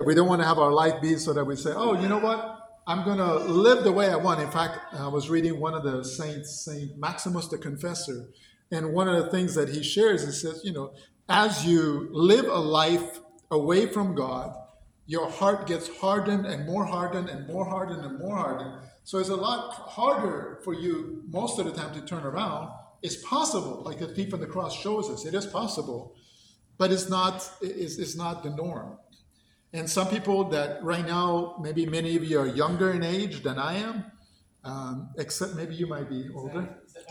We don't want to have our life be so that we say, oh, you know what? I'm going to live the way I want. In fact, I was reading one of the saints, Saint Maximus the Confessor, and one of the things that he shares, he says, as you live a life away from God, your heart gets hardened and more hardened and more hardened and more hardened. So it's a lot harder for you most of the time to turn around. It's possible, like the thief on the cross shows us. It is possible, but it's not the norm. And some people that right now, maybe many of you are younger in age than I am, except maybe you might be older.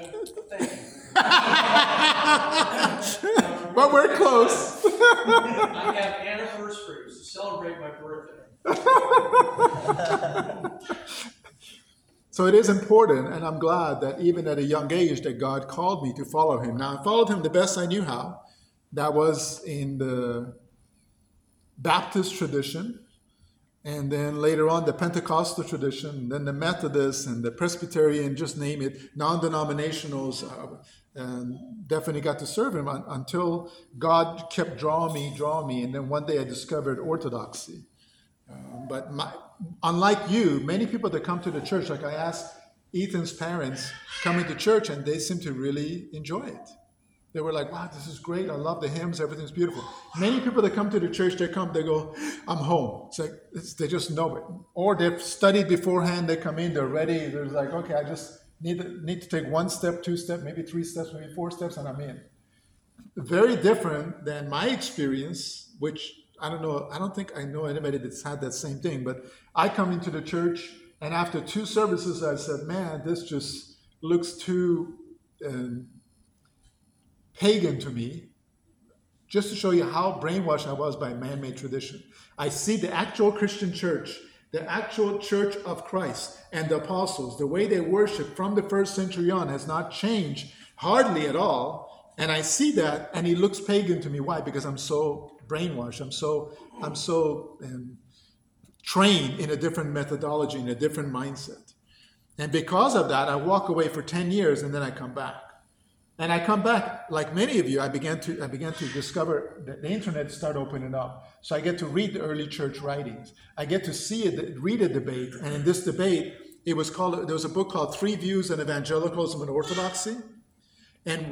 But we're close. I have anniversaries to celebrate my birthday. So it is important, and I'm glad that even at a young age that God called me to follow him. Now, I followed him the best I knew how. That was in the Baptist tradition, and then later on the Pentecostal tradition, then the Methodist and the Presbyterian, just name it, non-denominationals, and definitely got to serve him until God kept drawing me, and then one day I discovered Orthodoxy. But unlike you, many people that come to the church, like I asked Ethan's parents coming to church, and they seem to really enjoy it. They were like, wow, this is great. I love the hymns. Everything's beautiful. Many people that come to the church, they go, I'm home. It's like, they just know it. Or they've studied beforehand. They come in, they're ready. They're like, okay, I just need to take 1 step, 2 steps, maybe 3 steps, maybe 4 steps, and I'm in. Very different than my experience, which I don't know. I don't think I know anybody that's had that same thing. But I come into the church, and after 2 services, I said, man, this just looks too pagan to me, just to show you how brainwashed I was by man-made tradition. I see the actual Christian church, the actual church of Christ and the apostles, the way they worship from the first century on has not changed hardly at all. And I see that, and it looks pagan to me. Why? Because I'm so brainwashed. I'm so trained in a different methodology, in a different mindset. And because of that, I walk away for 10 years, and then I come back. And I come back, like many of you, I began to discover that the internet started opening up. So I get to read the early church writings. I get to see it, read a debate. And in this debate, there was a book called 3 Views on Evangelicalism and Orthodoxy. And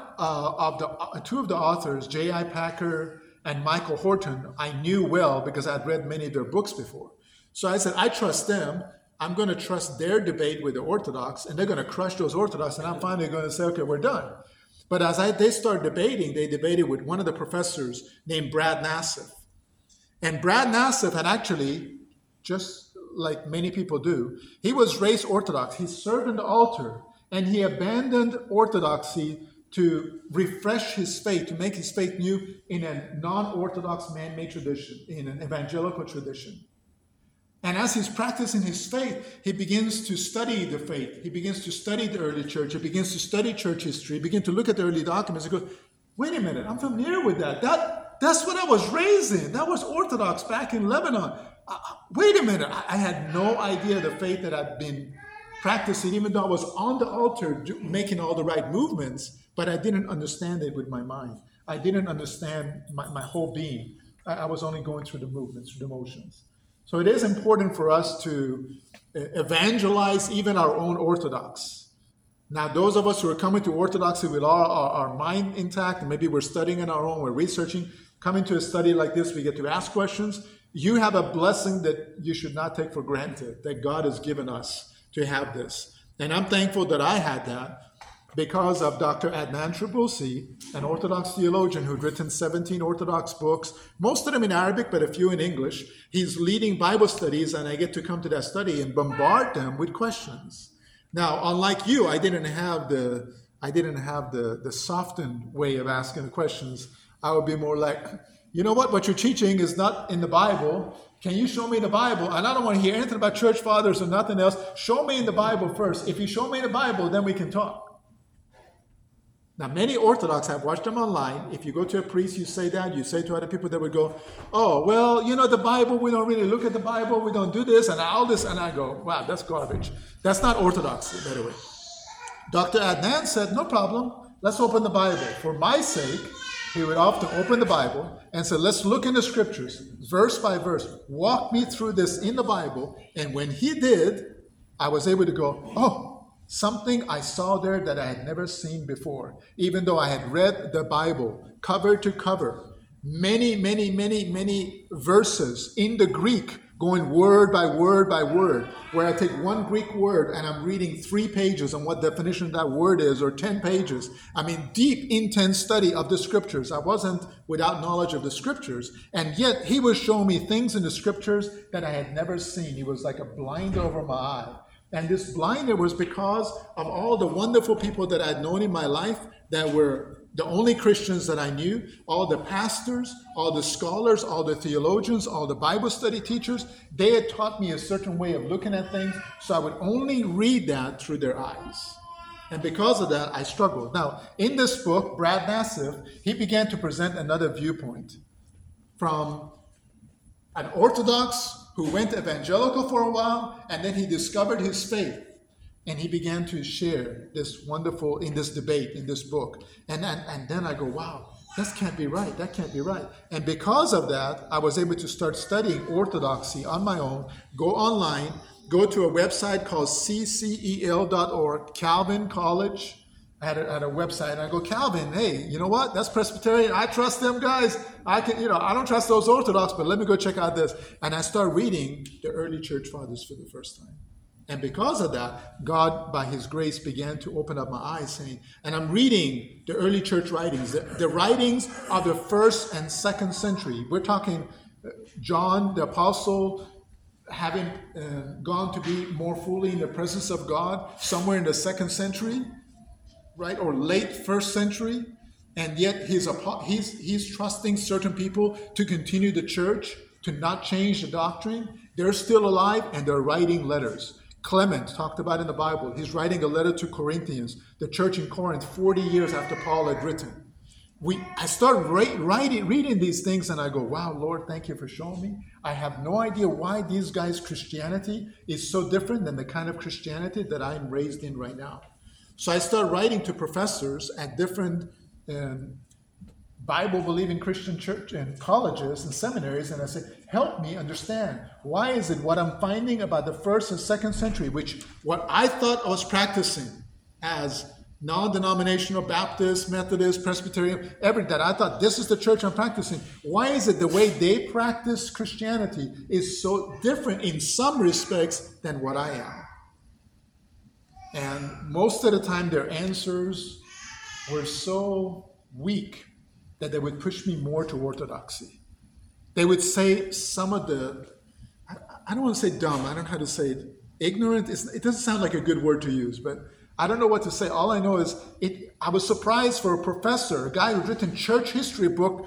two of the authors, J.I. Packer and Michael Horton, I knew well because I'd read many of their books before. So I said, I trust them. I'm going to trust their debate with the Orthodox, and they're going to crush those Orthodox, and I'm finally going to say, okay, we're done. But as they started debating, they debated with one of the professors named Brad Nassif. And Brad Nassif had actually, just like many people do, he was raised Orthodox. He served in the altar, and he abandoned Orthodoxy to refresh his faith, to make his faith new in a non-Orthodox man-made tradition, in an evangelical tradition. And as he's practicing his faith, he begins to study the faith. He begins to study the early church. He begins to study church history. He begins to look at the early documents. He goes, wait a minute, I'm familiar with that. That's what I was raised in. That was Orthodox back in Lebanon. Wait a minute. I had no idea the faith that I'd been practicing, even though I was on the altar making all the right movements, but I didn't understand it with my mind. I didn't understand my whole being. I was only going through the movements, through the motions. So it is important for us to evangelize even our own Orthodox. Now, those of us who are coming to Orthodoxy with our mind intact, and maybe we're studying on our own, we're researching, coming to a study like this, we get to ask questions. You have a blessing that you should not take for granted, that God has given us to have this. And I'm thankful that I had that because of Dr. Adnan Trabulsi, an Orthodox theologian who'd written 17 Orthodox books, most of them in Arabic, but a few in English. He's leading Bible studies, and I get to come to that study and bombard them with questions. Now, unlike you, I didn't have the softened way of asking the questions. I would be more like, you know what you're teaching is not in the Bible. Can you show me the Bible? And I don't want to hear anything about church fathers or nothing else. Show me in the Bible first. If you show me in the Bible, then we can talk. Now, many Orthodox, I've watched them online. If you go to a priest, you say that. You say to other people, they would go, oh, well, the Bible, we don't really look at the Bible. We don't do this and all this. And I go, wow, that's garbage. That's not Orthodoxy, by the way. Dr. Adnan said, no problem. Let's open the Bible. For my sake, He would often open the Bible and say, let's look in the scriptures, verse by verse. Walk me through this in the Bible. And when he did, I was able to go, oh, something I saw there that I had never seen before. Even though I had read the Bible cover to cover, many verses in the Greek, going word by word by word, where I take one Greek word and I'm reading 3 pages on what definition that word is, or 10 pages. I mean, deep, intense study of the scriptures. I wasn't without knowledge of the scriptures, and yet he was showing me things in the scriptures that I had never seen. He was like a blinder over my eye. And this blinder was because of all the wonderful people that I'd known in my life that were the only Christians that I knew, all the pastors, all the scholars, all the theologians, all the Bible study teachers. They had taught me a certain way of looking at things, so I would only read that through their eyes. And because of that, I struggled. Now, in this book, Brad Nassif, he began to present another viewpoint from an Orthodox who went evangelical for a while, and then he discovered his faith. And he began to share this wonderful, in this debate, in this book. And then I go, wow, that can't be right. That can't be right. And because of that, I was able to start studying Orthodoxy on my own, go online, go to a website called ccel.org, Calvin College. I had a website, and I go, Calvin, hey, you know what? That's Presbyterian. I trust them guys. I don't trust those Orthodox, but let me go check out this. And I start reading the early church fathers for the first time. And because of that, God, by his grace, began to open up my eyes, saying, and I'm reading the early church writings, the writings of the 1st and 2nd century. We're talking John, the apostle, having gone to be more fully in the presence of God somewhere in the 2nd century, right, or late 1st century. And yet he's trusting certain people to continue the church, to not change the doctrine. They're still alive, and they're writing letters. Clement, talked about in the Bible, he's writing a letter to Corinthians, the church in Corinth, 40 years after Paul had written. I start reading these things, and I go, wow, Lord, thank you for showing me. I have no idea why these guys' Christianity is so different than the kind of Christianity that I'm raised in right now. So I start writing to professors at different Bible-believing Christian church and colleges and seminaries, and I say, help me understand, why is it what I'm finding about the 1st and 2nd century, which what I thought I was practicing as non-denominational Baptist, Methodist, Presbyterian, that I thought this is the church I'm practicing. Why is it the way they practice Christianity is so different in some respects than what I am? And most of the time their answers were so weak that they would push me more to orthodoxy. They would say some of the, I don't want to say dumb, I don't know how to say it, ignorant, it doesn't sound like a good word to use, but I don't know what to say. All I know is, I was surprised for a professor, a guy who'd written church history book,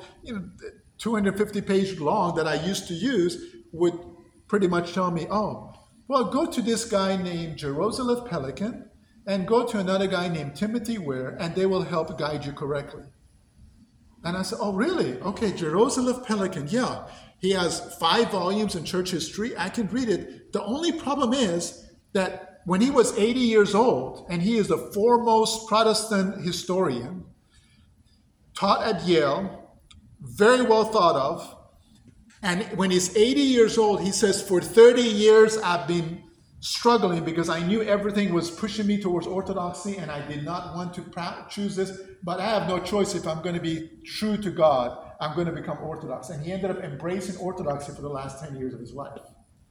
250 page long that I used to use, would pretty much tell me, oh, well, go to this guy named Jaroslav Pelikan and go to another guy named Timothy Ware, and they will help guide you correctly. And I said, oh, really? Okay, Jaroslav Pelikan, yeah. He has 5 volumes in church history. I can read it. The only problem is that when he was 80 years old, and he is the foremost Protestant historian, taught at Yale, very well thought of, and when he's 80 years old, he says, for 30 years I've been struggling because I knew everything was pushing me towards orthodoxy, and I did not want to choose this, but I have no choice. If I'm going to be true to God, I'm going to become Orthodox. And he ended up embracing orthodoxy for the last 10 years of his life.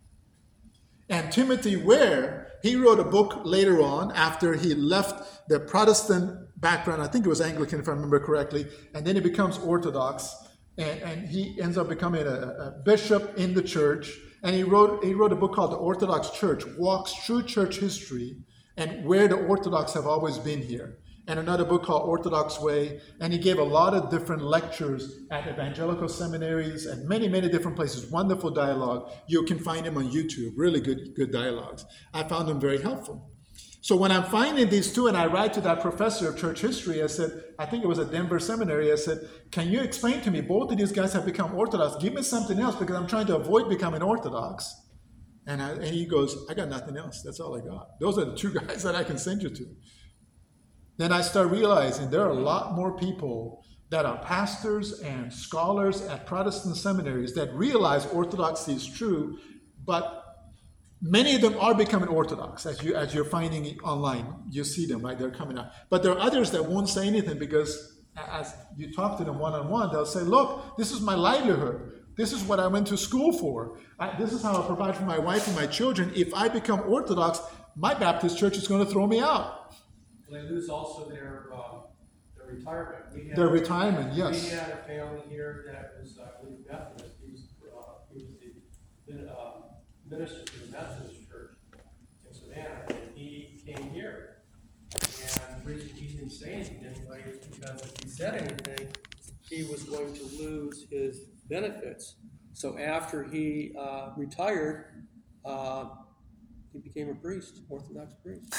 And Timothy Ware, he wrote a book later on after he left the Protestant background. I think it was Anglican, if I remember correctly, and then he becomes Orthodox, and he ends up becoming a bishop in the church. And he wrote a book called The Orthodox Church, walks through church history and where the Orthodox have always been here. And another book called Orthodox Way. And he gave a lot of different lectures at evangelical seminaries and many, many different places. Wonderful dialogue. You can find him on YouTube. Really good dialogues. I found them very helpful. So when I'm finding these two, and I write to that professor of church history, I said, I think it was at Denver Seminary, I said, can you explain to me, both of these guys have become Orthodox. Give me something else because I'm trying to avoid becoming Orthodox. And he goes, I got nothing else. That's all I got. Those are the 2 guys that I can send you to. Then I start realizing there are a lot more people that are pastors and scholars at Protestant seminaries that realize orthodoxy is true, but many of them are becoming Orthodox, as you're finding it online. You see them, right? They're coming out. But there are others that won't say anything because as you talk to them one-on-one, they'll say, look, this is my livelihood. This is what I went to school for. This is how I provide for my wife and my children. If I become Orthodox, my Baptist church is going to throw me out. They lose also their retirement. Their retirement, yes. We had a family here that was, I believe, Methodist. He was the minister to the Methodist church in Savannah, and he came here. And the reason he didn't say anything to anybody is because if he said anything, he was going to lose his benefits. So after he retired, he became a priest, Orthodox priest.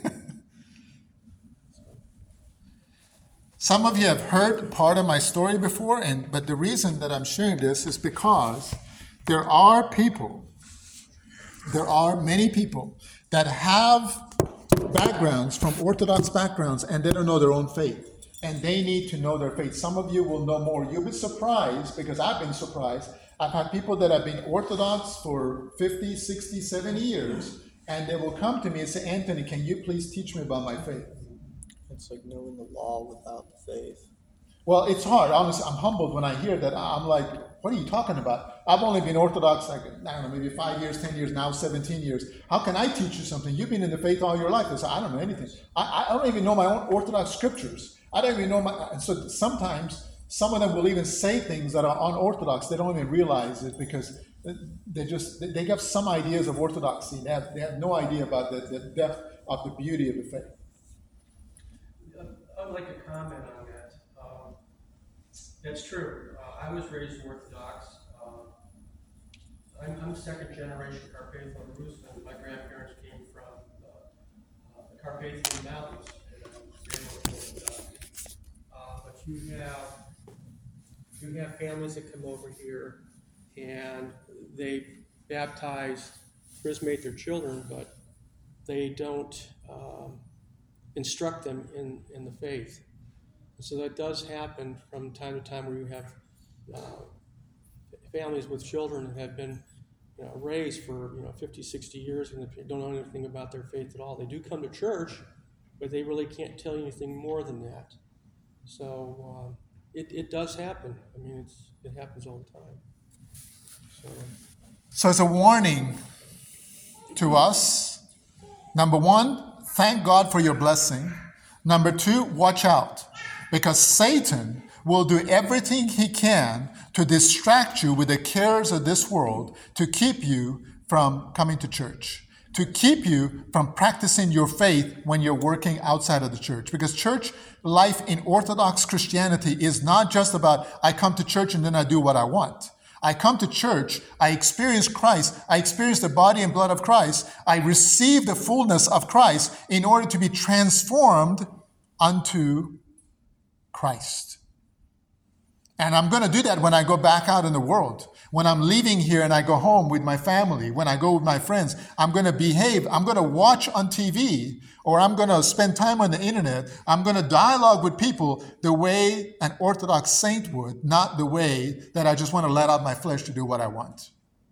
Some of you have heard part of my story before, but the reason that I'm sharing this is because there are many people that have backgrounds from Orthodox backgrounds and they don't know their own faith. And they need to know their faith. Some of you will know more. You'll be surprised, because I've been surprised. I've had people that have been Orthodox for 50, 60, 70 years, and they will come to me and say, Anthony, can you please teach me about my faith? It's like knowing the law without the faith. Well, it's hard. Honestly, I'm humbled when I hear that. I'm like, what are you talking about? I've only been Orthodox, I don't know, maybe 5 years, 10 years, now 17 years. How can I teach you something? You've been in the faith all your life. I say, I don't know anything. I don't even know my own Orthodox scriptures. I don't even know so sometimes some of them will even say things that are unorthodox. They don't even realize it because they have some ideas of orthodoxy. They have no idea about the depth of the beauty of the faith. I'd like to comment on that. That's true. I was raised Orthodox. I'm second generation Carpathian Jerusalem. My grandparents came from the Carpathian Mountains. But you have families that come over here and they baptize, chrismate their children, but they don't instruct them in the faith. And so that does happen from time to time, where you have families with children that have been raised for 50, 60 years and they don't know anything about their faith at all. They do come to church, but they really can't tell you anything more than that. So it does happen. I mean, it happens all the time. So it's a warning to us. Number one, thank God for your blessing. Number two, watch out, because Satan will do everything he can to distract you with the cares of this world, to keep you from coming to church, to keep you from practicing your faith when you're working outside of the church. Because church life in Orthodox Christianity is not just about, I come to church and then I do what I want. I come to church, I experience Christ, I experience the body and blood of Christ, I receive the fullness of Christ in order to be transformed unto Christ. And I'm going to do that when I go back out in the world. When I'm leaving here and I go home with my family, when I go with my friends, I'm going to behave. I'm going to watch on TV, or I'm going to spend time on the internet. I'm going to dialogue with people the way an Orthodox saint would, not the way that I just want to let out my flesh to do what I want.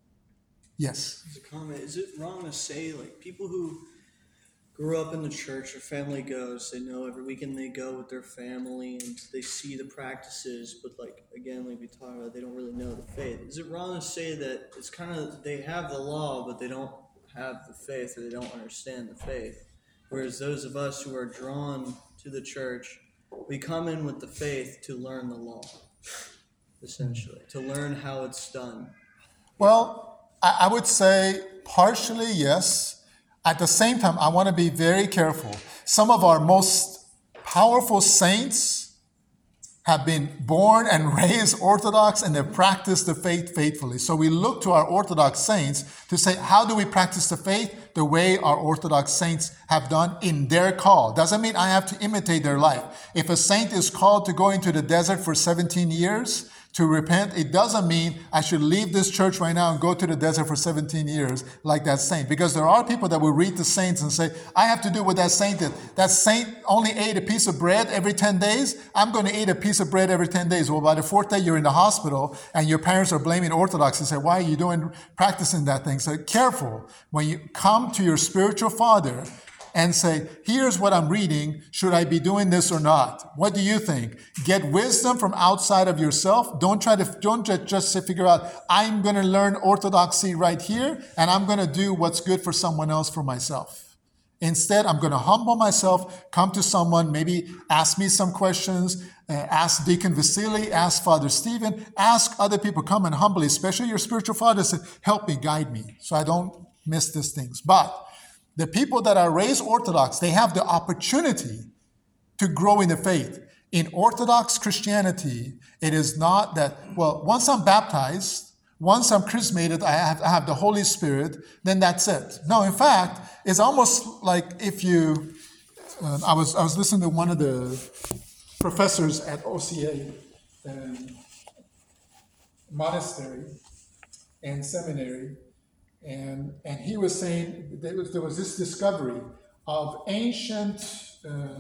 Yes? As a comment, is it wrong to say, like, people who grew up in the church, their family goes, they know every weekend they go with their family and they see the practices, but like we talked about, they don't really know the faith. Is it wrong to say that it's kind of, they have the law, but they don't have the faith, or they don't understand the faith? Whereas those of us who are drawn to the church, we come in with the faith to learn the law, essentially, to learn how it's done. Well, I would say partially yes. At the same time, I want to be very careful. Some of our most powerful saints have been born and raised Orthodox, and they've practiced the faith faithfully. So we look to our Orthodox saints to say, how do we practice the faith? The way our Orthodox saints have done in their call. Doesn't mean I have to imitate their life. If a saint is called to go into the desert for 17 years To repent, it doesn't mean I should leave this church right now and go to the desert for 17 years like that saint. Because there are people that will read the saints and say, I have to do what that saint did. That saint only ate a piece of bread every 10 days. I'm going to eat a piece of bread every 10 days. Well, by the fourth day, you're in the hospital and your parents are blaming Orthodoxy. Say, why are you practicing that thing? So careful. When you come to your spiritual father and say, here's what I'm reading. Should I be doing this or not? What do you think? Get wisdom from outside of yourself. Don't just figure out, I'm going to learn orthodoxy right here, and I'm going to do what's good for someone else for myself. Instead, I'm going to humble myself, come to someone, maybe ask me some questions, ask Deacon Vasily, ask Father Stephen, ask other people, come and humbly, especially your spiritual father, say, help me, guide me, so I don't miss these things. But the people that are raised Orthodox, they have the opportunity to grow in the faith. In Orthodox Christianity, it is not that, well, once I'm baptized, once I'm chrismated, I have the Holy Spirit, then that's it. No, in fact, it's almost like if you, I was listening to one of the professors at OCA monastery and seminary, and he was saying there was this discovery of ancient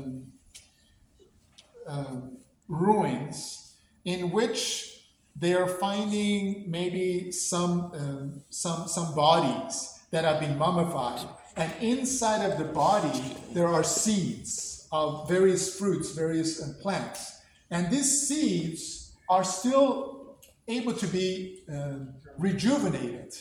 ruins in which they are finding maybe some bodies that have been mummified, and inside of the body there are seeds of various fruits, various plants, and these seeds are still able to be rejuvenated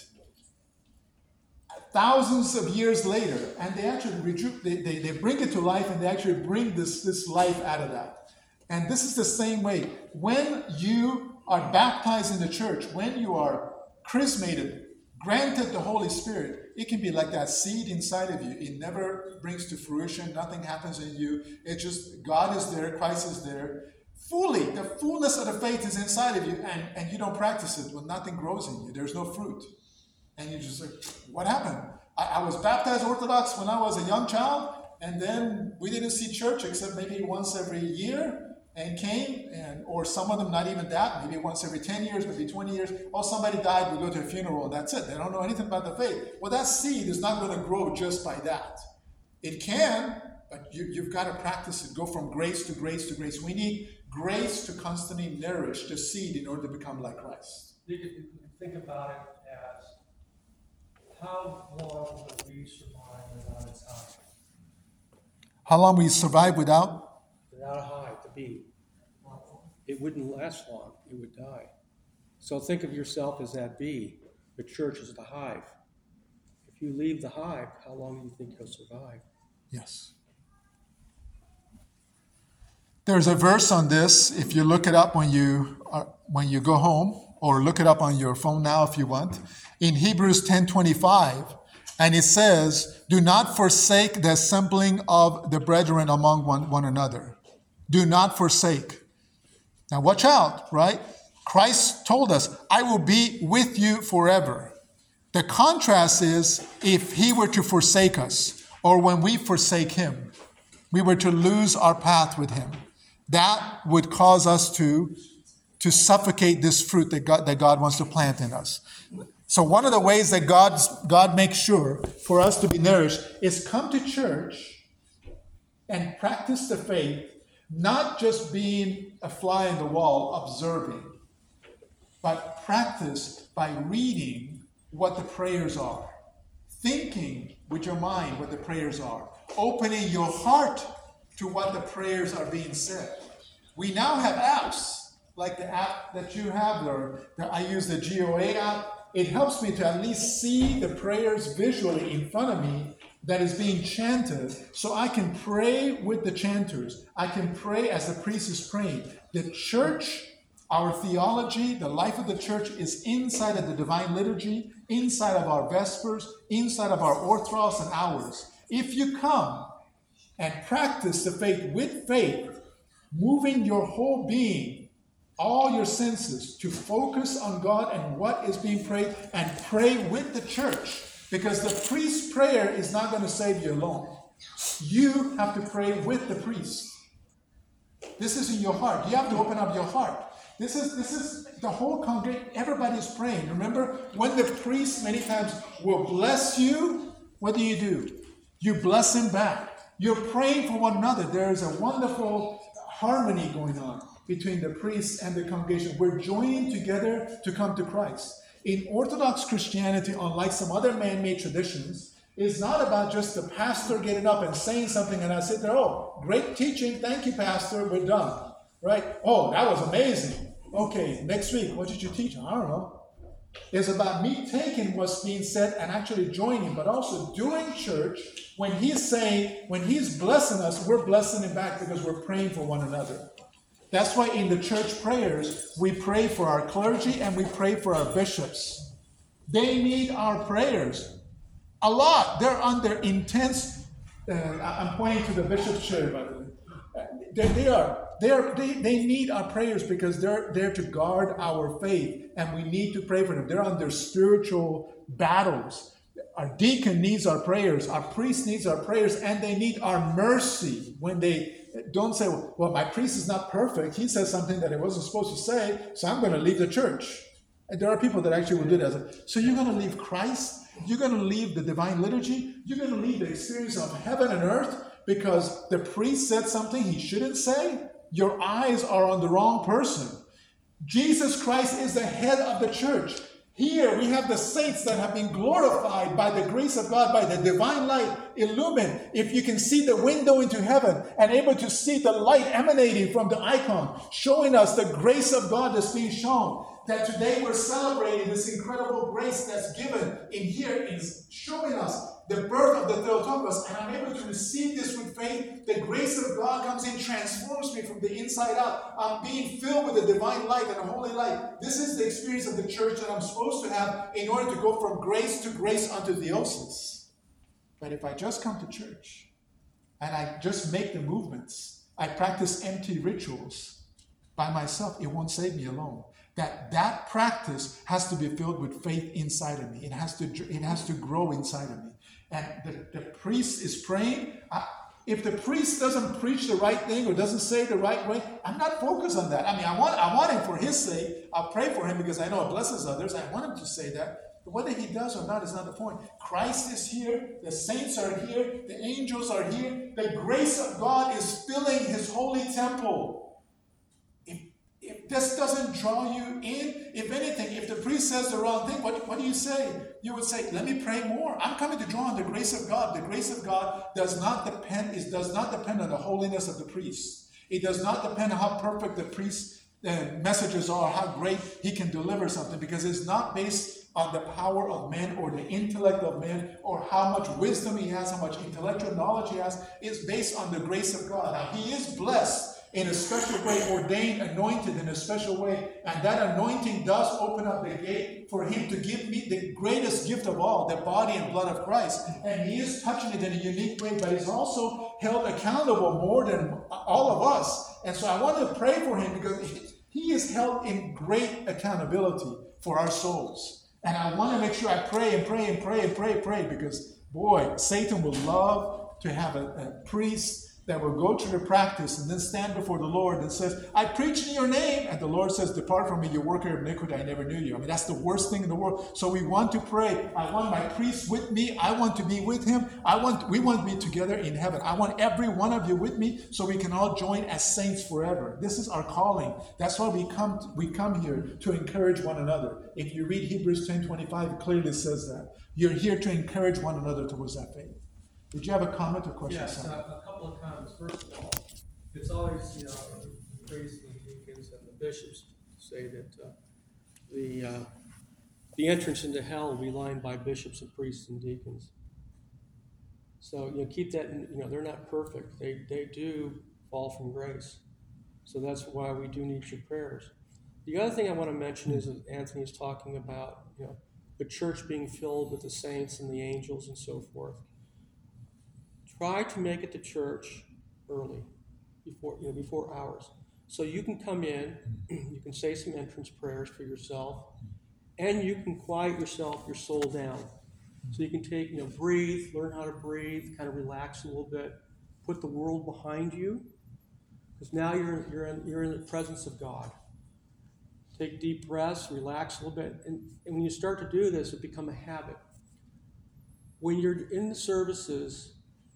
thousands of years later, and they actually they bring it to life, and they actually bring this life out of that. And this is the same way. When you are baptized in the church, when you are chrismated, granted the Holy Spirit, it can be like that seed inside of you. It never brings to fruition. Nothing happens in you. It's just God is there, Christ is there. Fully, the fullness of the faith is inside of you, and you don't practice it. Well, nothing grows in you. There's no fruit. And you just like, what happened? I was baptized Orthodox when I was a young child, and then we didn't see church except maybe once every year, and came, or some of them not even that, maybe once every 10 years, maybe 20 years. Oh, somebody died, we go to a funeral, and that's it. They don't know anything about the faith. Well, that seed is not going to grow just by that. It can, but you've got to practice it. Go from grace to grace to grace. We need grace to constantly nourish the seed in order to become like Christ. You can think about it as, how long will we survive without its hive? How long will you survive without? Without a hive, the bee. It wouldn't last long. It would die. So think of yourself as that bee. The church is the hive. If you leave the hive, how long do you think you'll survive? Yes. There's a verse on this. If you look it up when you go home, or look it up on your phone now if you want, in Hebrews 10:25, and it says, "Do not forsake the assembling of the brethren among one another." Do not forsake. Now watch out, right? Christ told us, "I will be with you forever." The contrast is if he were to forsake us, or when we forsake him, we were to lose our path with him. That would cause us to suffocate this fruit that God wants to plant in us. So one of the ways that God makes sure for us to be nourished is come to church and practice the faith, not just being a fly in the wall observing, but practice by reading what the prayers are, thinking with your mind what the prayers are, opening your heart to what the prayers are being said. We now have apps, like the app that you have, or I use the GOA app. It helps me to at least see the prayers visually in front of me that is being chanted, so I can pray with the chanters. I can pray as the priest is praying. The church, our theology, the life of the church is inside of the divine liturgy, inside of our vespers, inside of our orthros and hours. If you come and practice the faith with faith, moving your whole being, all your senses, to focus on God and what is being prayed, and pray with the church, because the priest's prayer is not going to save you alone. You have to pray with the priest. This is in your heart. You have to open up your heart. This is the whole congregation. Everybody's praying. Remember, when the priest many times will bless you, what do? You bless him back. You're praying for one another. There is a wonderful harmony going on between the priest and the congregation. We're joining together to come to Christ. In Orthodox Christianity, unlike some other man-made traditions, it's not about just the pastor getting up and saying something and I sit there, oh, great teaching, thank you, pastor, we're done. Right? Oh, that was amazing. Okay, next week, what did you teach? I don't know. It's about me taking what's being said and actually joining, but also doing church. When he's blessing us, we're blessing him back because we're praying for one another. That's why in the church prayers, we pray for our clergy and we pray for our bishops. They need our prayers a lot. They're under intense, I'm pointing to the bishop's chair, by the way. They need our prayers because they're there to guard our faith, and we need to pray for them. They're under spiritual battles. Our deacon needs our prayers, our priest needs our prayers, and they need our mercy when they don't say, well, my priest is not perfect. He says something that he wasn't supposed to say, so I'm going to leave the church. And there are people that actually will do that. So you're going to leave Christ? You're going to leave the divine liturgy? You're going to leave the experience of heaven and earth because the priest said something he shouldn't say? Your eyes are on the wrong person. Jesus Christ is the head of the church. Here we have the saints that have been glorified by the grace of God, by the divine light illumined. If you can see the window into heaven and able to see the light emanating from the icon, showing us the grace of God that's being shown, that today we're celebrating this incredible grace that's given in here is showing us the birth of the Theotokos, and I'm able to receive this with faith. The grace of God comes in, transforms me from the inside out. I'm being filled with the divine light and the holy light. This is the experience of the church that I'm supposed to have in order to go from grace to grace unto theosis. But if I just come to church and I just make the movements, I practice empty rituals by myself, it won't save me alone. That practice has to be filled with faith inside of me. It has to grow inside of me. And the priest is praying. If the priest doesn't preach the right thing or doesn't say the right way, I'm not focused on that. I mean, I want him for his sake. I'll pray for him because I know it blesses others. I want him to say that. But whether he does or not is not the point. Christ is here. The saints are here. The angels are here. The grace of God is filling his holy temple. If this doesn't draw you in, if anything, if the priest says the wrong thing, what do you say? You would say, let me pray more. I'm coming to draw on the grace of God. The grace of God does not depend on the holiness of the priest. It does not depend on how perfect the priest's messages are, how great he can deliver something, because it's not based on the power of man or the intellect of man or how much wisdom he has, how much intellectual knowledge he has. It's based on the grace of God. Now, he is blessed in a special way, ordained, anointed in a special way. And that anointing does open up the gate for him to give me the greatest gift of all, the body and blood of Christ. And he is touching it in a unique way, but he's also held accountable more than all of us. And so I want to pray for him because he is held in great accountability for our souls. And I want to make sure I pray and pray and pray and pray and pray because, boy, Satan would love to have a priest that will go through the practice and then stand before the Lord and says, I preach in your name. And the Lord says, depart from me, you worker of iniquity, I never knew you. I mean, that's the worst thing in the world. So we want to pray. I want my priest with me. I want to be with him. We want to be together in heaven. I want every one of you with me so we can all join as saints forever. This is our calling. That's why we come here to encourage one another. If you read Hebrews 10:25, it clearly says that. You're here to encourage one another towards that faith. Did you have a comment or question? Yes, a couple of comments. First of all, it's always, the priests and the deacons and the bishops say that the entrance into hell will be lined by bishops and priests and deacons. So, keep that, they're not perfect. They do fall from grace. So that's why we do need your prayers. The other thing I want to mention is that Anthony's talking about, the church being filled with the saints and the angels and so forth. Try to make it to church early, before hours. So you can come in, you can say some entrance prayers for yourself, and you can quiet your soul down. So you can take, breathe, learn how to breathe, kind of relax a little bit, put the world behind you, because now you're in the presence of God. take deep breaths, relax a little bit. And when you start to do this, it becomes a habit. When you're in the services,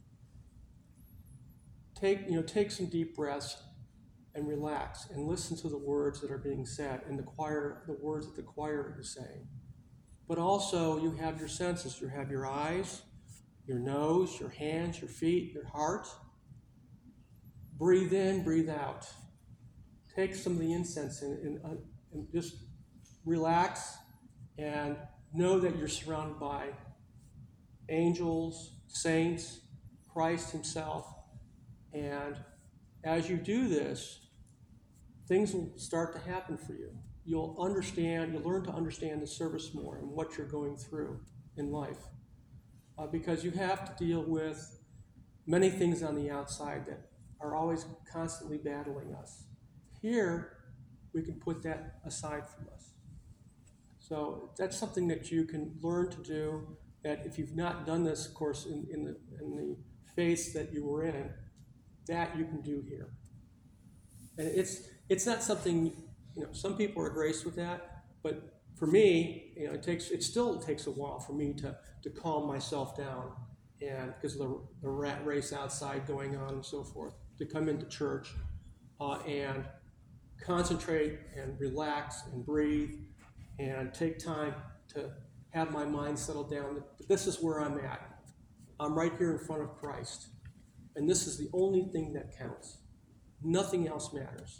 take some deep breaths and relax and listen to the words that are being said and the words that the choir is saying. But also you have your senses. You have your eyes, your nose, your hands, your feet, your heart. Breathe in, breathe out. Take some of the incense and just relax and know that you're surrounded by angels, saints, Christ himself. And as you do this, things will start to happen for you. You'll learn to understand the service more and what you're going through in life. Because you have to deal with many things on the outside that are always constantly battling us. Here, we can put that aside from us. So that's something that you can learn to do, that if you've not done this, of course, in the faith that you were in, that you can do here. And it's not something, some people are graced with that, but for me, it still takes a while for me to calm myself down, and because of the rat race outside going on and so forth, to come into church and concentrate and relax and breathe and take time to have my mind settle down. This is where I'm at. I'm right here in front of Christ. And this is the only thing that counts. Nothing else matters.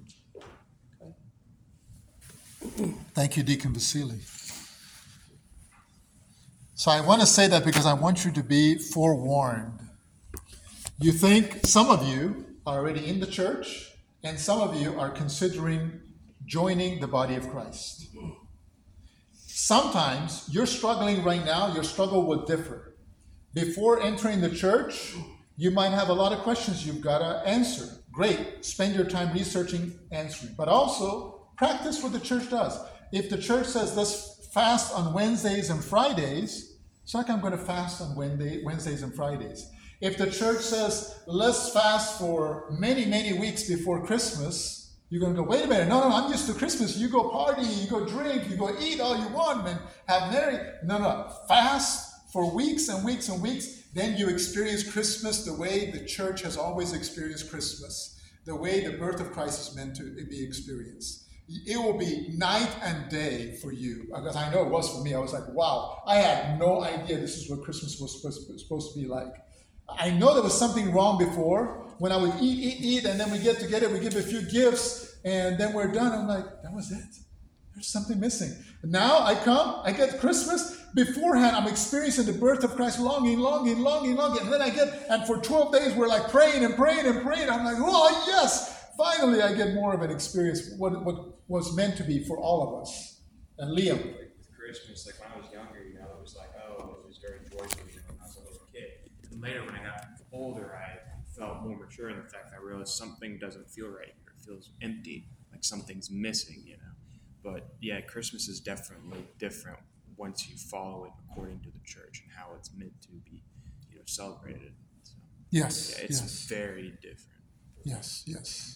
Okay? Thank you, Deacon Vasily. So I want to say that because I want you to be forewarned. You think some of you are already in the church, and some of you are considering joining the body of Christ. Sometimes you're struggling right now, your struggle will differ. Before entering the church, you might have a lot of questions you've got to answer. Great. Spend your time researching, answering. But also, practice what the church does. If the church says, let's fast on Wednesdays and Fridays, it's like I'm going to fast on Wednesdays and Fridays. If the church says, let's fast for many, many weeks before Christmas, you're going to go, wait a minute, no, I'm used to Christmas. You go party, you go drink, you go eat all you want, and have merry. No, fast for weeks and weeks and weeks. Then you experience Christmas the way the church has always experienced Christmas, the way the birth of Christ is meant to be experienced. It will be night and day for you, because I know it was for me. I was like, wow, I had no idea this is what Christmas was supposed to be like. I know there was something wrong before, when I would eat, and then we get together, we give a few gifts, and then we're done. I'm like, that was it. There's something missing. Now I get Christmas. Beforehand, I'm experiencing the birth of Christ, longing. And then and for 12 days, we're like praying. I'm like, oh, yes. Finally, I get more of an experience, what was meant to be for all of us. And Liam. Like with Christmas, like when I was younger, it was like, it was very joyful, when I was a little kid. And later, when I got older, I felt more mature in the fact that I realized something doesn't feel right here. It feels empty, like something's missing, But yeah, Christmas is definitely different once you follow it according to the church and how it's meant to be, celebrated. So, Yes. yeah, it's very different. Yes.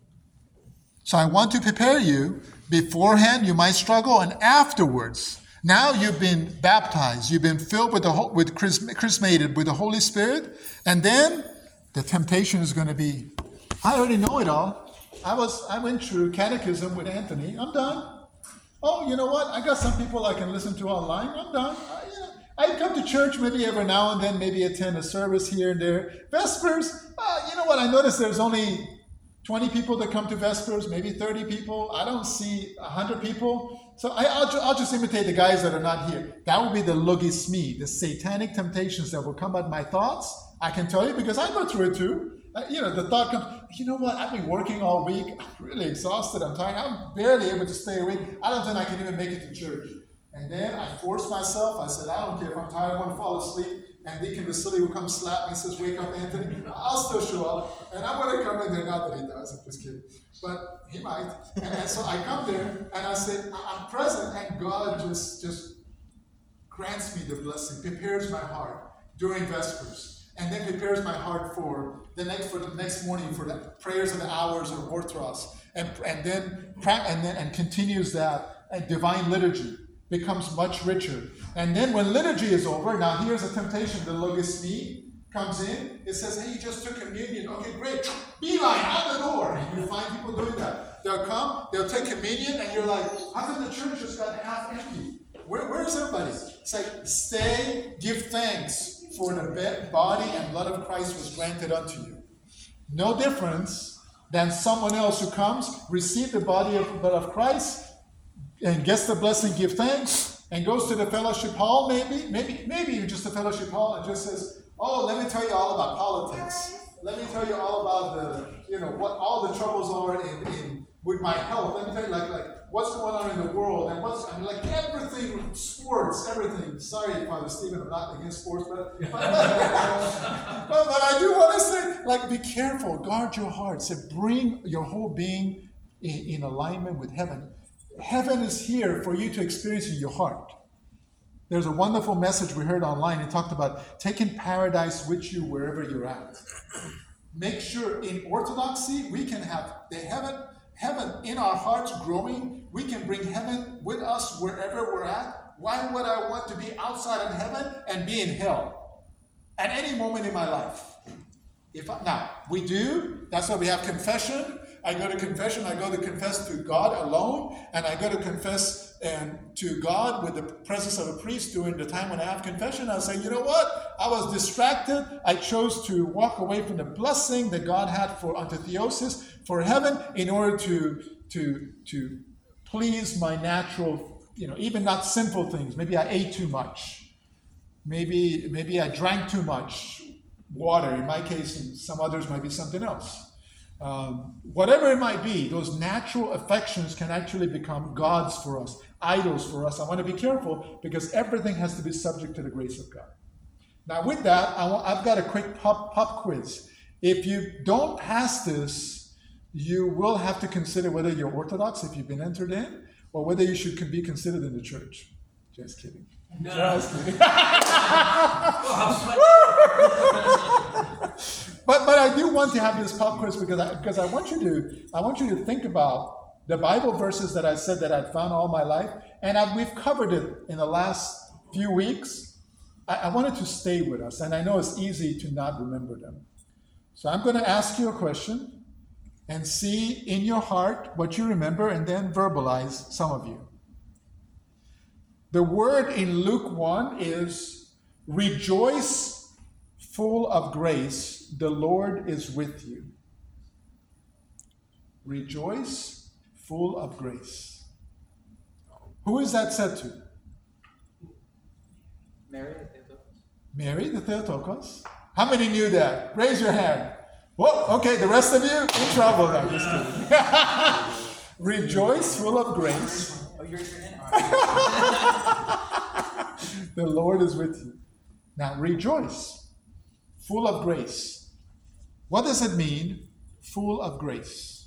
So I want to prepare you. Beforehand, you might struggle, and afterwards, now you've been baptized, you've been filled chrismated with the Holy Spirit, and then the temptation is going to be, I already know it all. I went through catechism with Anthony. I'm done. Oh, you know what? I got some people I can listen to online. I'm done. I come to church maybe every now and then, maybe attend a service here and there. Vespers, you know what? I noticed there's only 20 people that come to Vespers, maybe 30 people. I don't see 100 people. So I'll just imitate the guys that are not here. That will be the logismi, the satanic temptations that will come at my thoughts. I can tell you because I go through it too. The thought comes, you know what, I've been working all week. I'm really exhausted. I'm tired. I'm barely able to stay awake. I don't think I can even make it to church. And then I forced myself. I said, I don't care if I'm tired. I want to fall asleep. And Deacon Vasily will come slap me and says, wake up, Anthony. I'll still show up. And I'm going to come in there. Not that he does. I'm just kidding. But he might. And so I come there and I say, I'm present. And God just grants me the blessing, prepares my heart during Vespers. And then prepares my heart for the next morning for the prayers of the hours or Orthros. and continues that divine liturgy, becomes much richer. And then when liturgy is over, now here's a temptation. The logisme comes in. It says, hey, you just took communion. Okay, great. Beeline out the door. And you find people doing that. They'll come, they'll take communion, and you're like, how come the church just got half empty? Where's everybody? It's like, stay, give thanks, for the body and blood of Christ was granted unto you. No difference than someone else who comes, receive the body and blood of Christ, and gets the blessing, give thanks, and goes to the fellowship hall, maybe just the fellowship hall, and just says, oh, let me tell you all about politics. Let me tell you all about what all the troubles are with my health. Let me tell you like what's going on in the world and like everything, sports, everything. Sorry, Father Stephen, I'm not against sports, but I do want to say, like, be careful, guard your heart. Say, bring your whole being in alignment with heaven. Heaven is here for you to experience in your heart. There's a wonderful message we heard online. It talked about taking paradise with you wherever you're at. Make sure in orthodoxy we can have the heaven in our hearts growing. We can bring heaven with us wherever we're at. Why would I want to be outside of heaven and be in hell at any moment in my life? Now, we do. That's why we have confession. I go to confession. I go to confess to God alone, and I go to confess to God with the presence of a priest during the time when I have confession. I say, you know what? I was distracted. I chose to walk away from the blessing that God had for antitheosis, for heaven, in order to please my natural, even not sinful things. Maybe I ate too much. Maybe I drank too much water. In my case, and some others might be something else. Whatever it might be, those natural affections can actually become gods for us, idols for us. I want to be careful because everything has to be subject to the grace of God. Now, with that, I've got a quick pop quiz. If you don't pass this, you will have to consider whether you're Orthodox, if you've been entered in, or whether you should be considered in the church. Just kidding. No. Just kidding. But I do want to have this pop quiz because I want you to think about the Bible verses that I said that I'd found all my life, and we've covered it in the last few weeks. I wanted to stay with us, and I know it's easy to not remember them. So I'm going to ask you a question and see in your heart what you remember, and then verbalize some of you. The word in Luke 1 is rejoice, full of grace, the Lord is with you. Rejoice, full of grace. Who is that said to? Mary, the Theotokos. How many knew that? Raise your hand. Whoa, okay, the rest of you, in trouble. I'm just kidding. Rejoice, full of grace. Oh, you're in. The Lord is with you. Now, rejoice, full of grace. What does it mean, full of grace?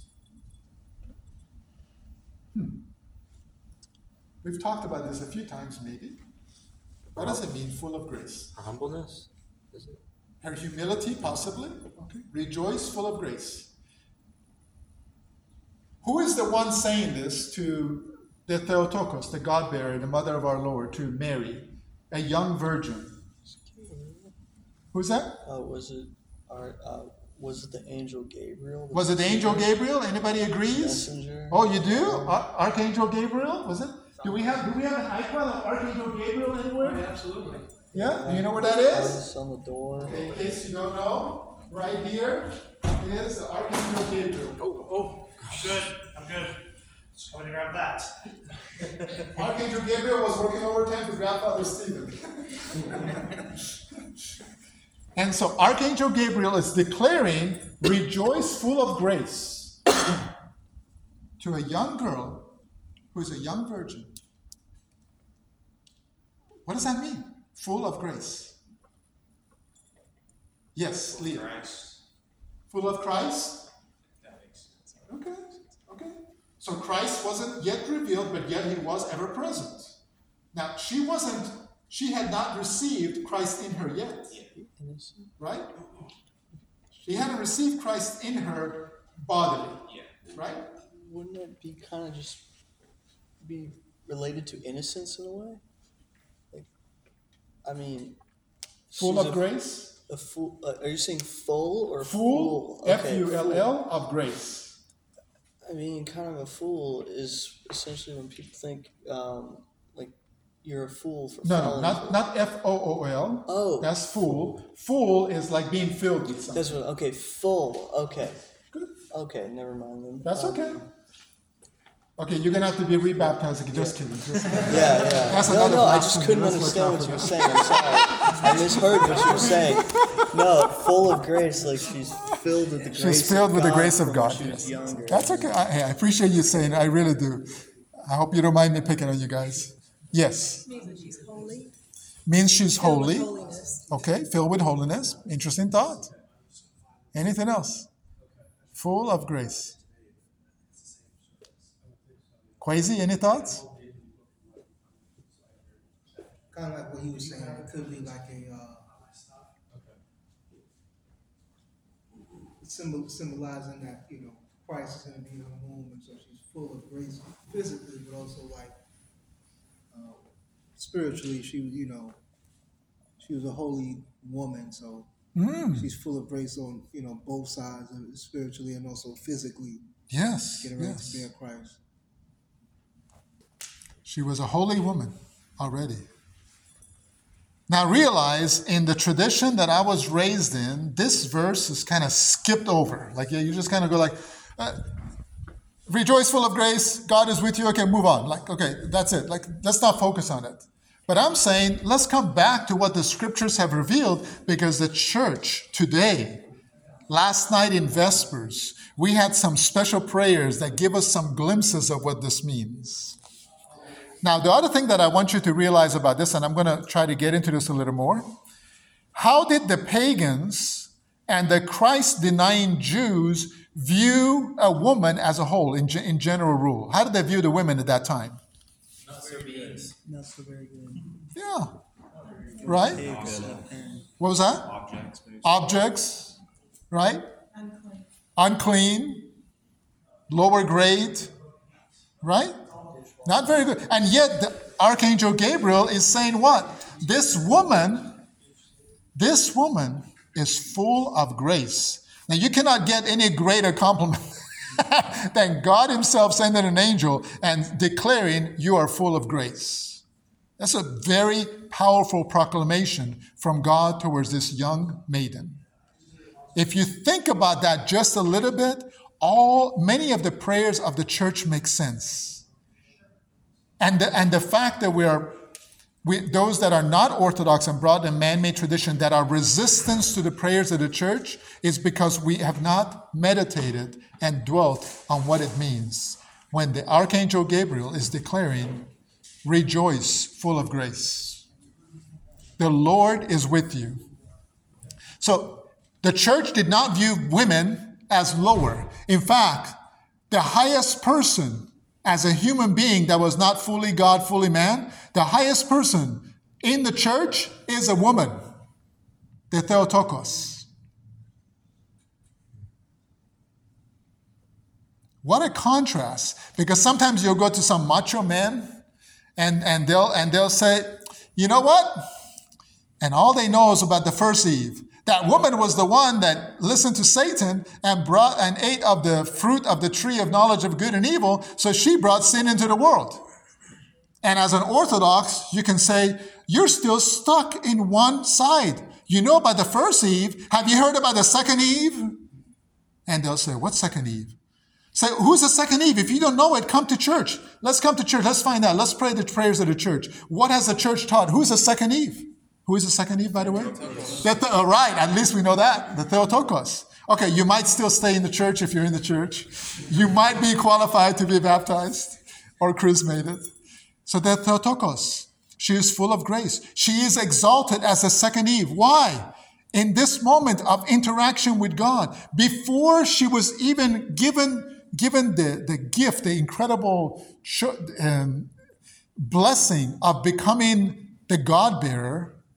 We've talked about this a few times, maybe. What does it mean, full of grace? Her humbleness, is it? Her humility, possibly. Okay. Rejoice, full of grace. Who is the one saying this to the Theotokos, the God-bearer, the mother of our Lord, to Mary, a young virgin? Who's that? Was it the angel Gabriel? Was it the angel Gabriel? Anybody agrees? Messenger. Oh, you do? Archangel Gabriel? Was it? Do we have an icon of Archangel Gabriel anywhere? Absolutely. Yeah? Do you know where that is? On the door. Okay, in case you don't know, right here is the Archangel Gabriel. Oh, I'm good. Just going to grab that. Archangel Gabriel was working overtime to grab Father Stephen. And so Archangel Gabriel is declaring, rejoice, full of grace, to a young girl who is a young virgin. What does that mean? Full of grace. Yes, Leah. Christ. Full of Christ? That makes sense. Okay. So Christ wasn't yet revealed, but yet he was ever present. Now, she had not received Christ in her yet. Right? She hadn't received Christ in her bodily. Yeah. Right? wouldn't it be kind of just be related to innocence in a way? Like, I mean, Full she's of grace? a fool. Are you saying full or Full, fool? Okay, F-U-L-L, of grace. I mean, kind of a fool is essentially when people think like you're a fool for No, falling. not F-O-O-L. Oh. That's fool. Full is like being filled with something. That's what. Okay, full. Okay. Good. Okay, never mind then. That's okay. Okay, you're going to have to be rebaptized again. Just kidding. Yeah. That's No, another I just blasphemy. couldn't Let's understand not what you were forget. saying. I'm sorry. I misheard what you were saying. No, full of grace, like she's filled with the grace. She's filled with the grace of from God. when She was younger. That's okay. I appreciate you saying it. I really do. I hope you don't mind me picking on you guys. Yes. Means that she's holy. Means she's Filled with holy. holiness. Okay, filled with holiness. Interesting thought. Anything else? Full of grace. Quasi, any thoughts? Kind of like what he was saying, it could be like a symbolizing that Christ is going to be in her womb, and so she's full of grace physically, but also like spiritually. She was a holy woman, so she's full of grace on both sides, spiritually and also physically, Yes. getting ready Yes. to bear Christ. She was a holy woman already. Now realize in the tradition that I was raised in, this verse is kind of skipped over. Like you just kind of go like, rejoice full of grace, God is with you. Okay, move on. Like, okay, that's it. Like, let's not focus on it. But I'm saying, let's come back to what the scriptures have revealed, because the church today, last night in Vespers, we had some special prayers that give us some glimpses of what this means. Now, the other thing that I want you to realize about this, and I'm going to try to get into this a little more, how did the pagans and the Christ-denying Jews view a woman as a whole in general rule? How did they view the women at that time? Not so very good. Yeah. Right? And What was that? Objects, basically. Objects, right? Unclean. Unclean, lower grade, right? Not very good. And yet the Archangel Gabriel is saying what? This woman is full of grace. Now you cannot get any greater compliment than God himself sending an angel and declaring you are full of grace. That's a very powerful proclamation from God towards this young maiden. If you think about that just a little bit, many of the prayers of the church make sense. And the fact that those that are not Orthodox and brought in man-made tradition that are resistance to the prayers of the church is because we have not meditated and dwelt on what it means when the Archangel Gabriel is declaring, rejoice, full of grace. The Lord is with you. So the church did not view women as lower. In fact, the highest person as a human being that was not fully God, fully man, the highest person in the church is a woman, the Theotokos. What a contrast! Because sometimes you'll go to some macho man, and they'll say, you know what? And all they know is about the first Eve. That woman was the one that listened to Satan and ate of the fruit of the tree of knowledge of good and evil, so she brought sin into the world. And as an Orthodox, you can say, you're still stuck in one side. You know about the first Eve. Have you heard about the second Eve? And they'll say, what second Eve? Say, who's the second Eve? If you don't know it, come to church. Let's come to church. Let's find out. Let's pray the prayers of the church. What has the church taught? Who's the second Eve? Who is the second Eve, by the way? Right, at least we know that. The Theotokos. Okay, you might still stay in the church if you're in the church. You might be qualified to be baptized or chrismated. So the Theotokos, she is full of grace. She is exalted as the second Eve. Why? In this moment of interaction with God, before she was even given the gift, the incredible blessing of becoming the God-bearer,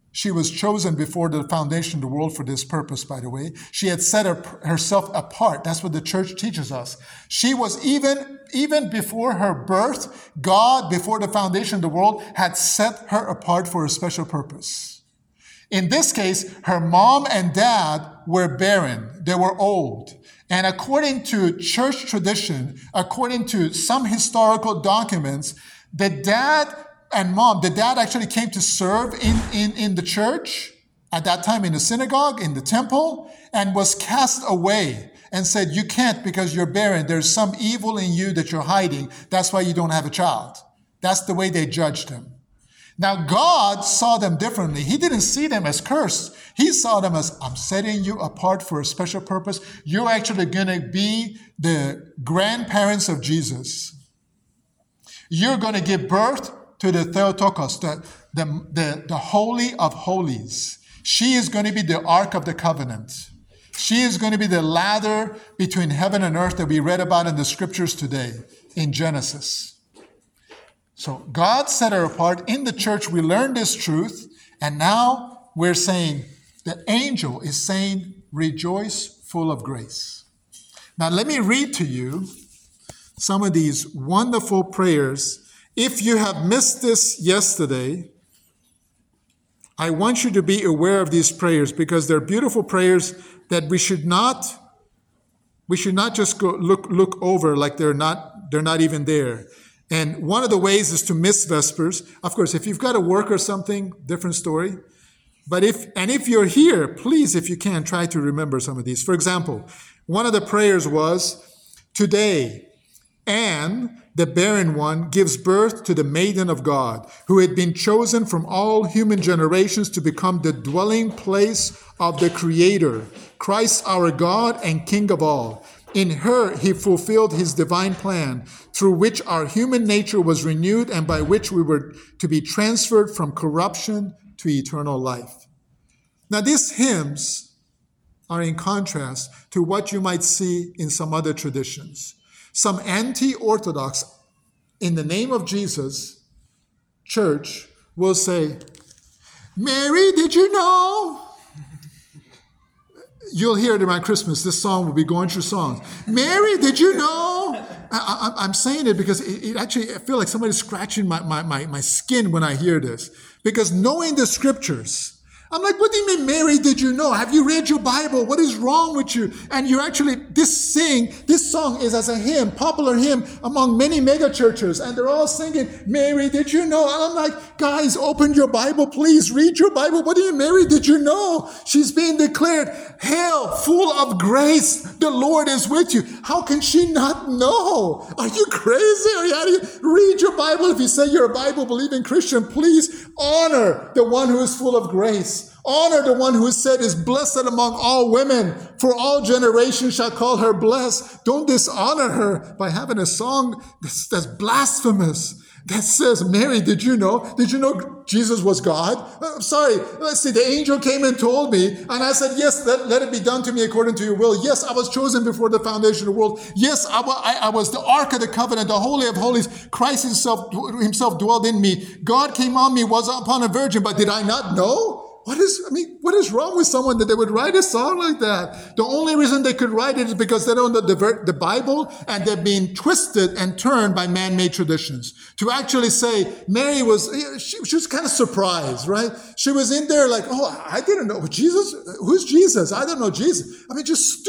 She was chosen before the foundation of the world for this purpose, by the way. She had set herself apart. That's what the church teaches us. She was even before her birth, God, before the foundation of the world, had set her apart for a special purpose. In this case, her mom and dad were barren. They were old. And according to church tradition, according to some historical documents, the dad actually came to serve in the church at that time, in the synagogue, in the temple, and was cast away and said, you can't because you're barren. There's some evil in you that you're hiding. That's why you don't have a child. That's the way they judged him. Now, God saw them differently. He didn't see them as cursed. He saw them as, I'm setting you apart for a special purpose. You're actually going to be the grandparents of Jesus. You're going to give birth to the Theotokos, the Holy of Holies. She is going to be the Ark of the Covenant. She is going to be the ladder between heaven and earth that we read about in the scriptures today in Genesis. So God set her apart. In the church, we learned this truth. And now we're saying, the angel is saying, rejoice, full of grace. Now let me read to you some of these wonderful prayers. If you have missed this yesterday, I want you to be aware of these prayers because they're beautiful prayers that we should not just go look over like they're not even there. And one of the ways is to miss Vespers. Of course, if you've got to work or something, different story. But if you're here, please, if you can, try to remember some of these. For example, one of the prayers was, today, Anne, the barren one, gives birth to the maiden of God, who had been chosen from all human generations to become the dwelling place of the Creator, Christ our God and King of all. In her, he fulfilled his divine plan, through which our human nature was renewed and by which we were to be transferred from corruption to eternal life. Now, these hymns are in contrast to what you might see in some other traditions. Some anti-Orthodox, in the name of Jesus, church will say, Mary, did you know? You'll hear it around Christmas. This song will be going through songs. Mary, did you know? I'm saying it because it actually, I feel like somebody's scratching my skin when I hear this. Because knowing the scriptures, I'm like, what do you mean, Mary, did you know? Have you read your Bible? What is wrong with you? And you're actually, this song is as a hymn, popular hymn among many mega churches. And they're all singing, Mary, did you know? And I'm like, guys, open your Bible, please. Read your Bible. What do you mean, Mary, did you know? She's being declared, hail, full of grace. The Lord is with you. How can she not know? Are you crazy? Are you out of here? Read your Bible. If you say you're a Bible-believing Christian, please honor the one who is full of grace. Honor the one who said is blessed among all women, for all generations shall call her blessed. Don't dishonor her by having a song that's blasphemous, that says, Mary, did you know? Did you know Jesus was God? I'm sorry. Let's see. The angel came and told me, and I said, yes, let it be done to me according to your will. Yes, I was chosen before the foundation of the world. Yes, I was the Ark of the Covenant, the Holy of Holies. Christ himself dwelled in me. God came on me, was upon a virgin, but did I not know? What is wrong with someone that they would write a song like that? The only reason they could write it is because they don't know the Bible and they're being twisted and turned by man-made traditions. To actually say Mary she was kind of surprised, right? She was in there like, oh, I didn't know Jesus. Who's Jesus? I don't know Jesus. I mean, just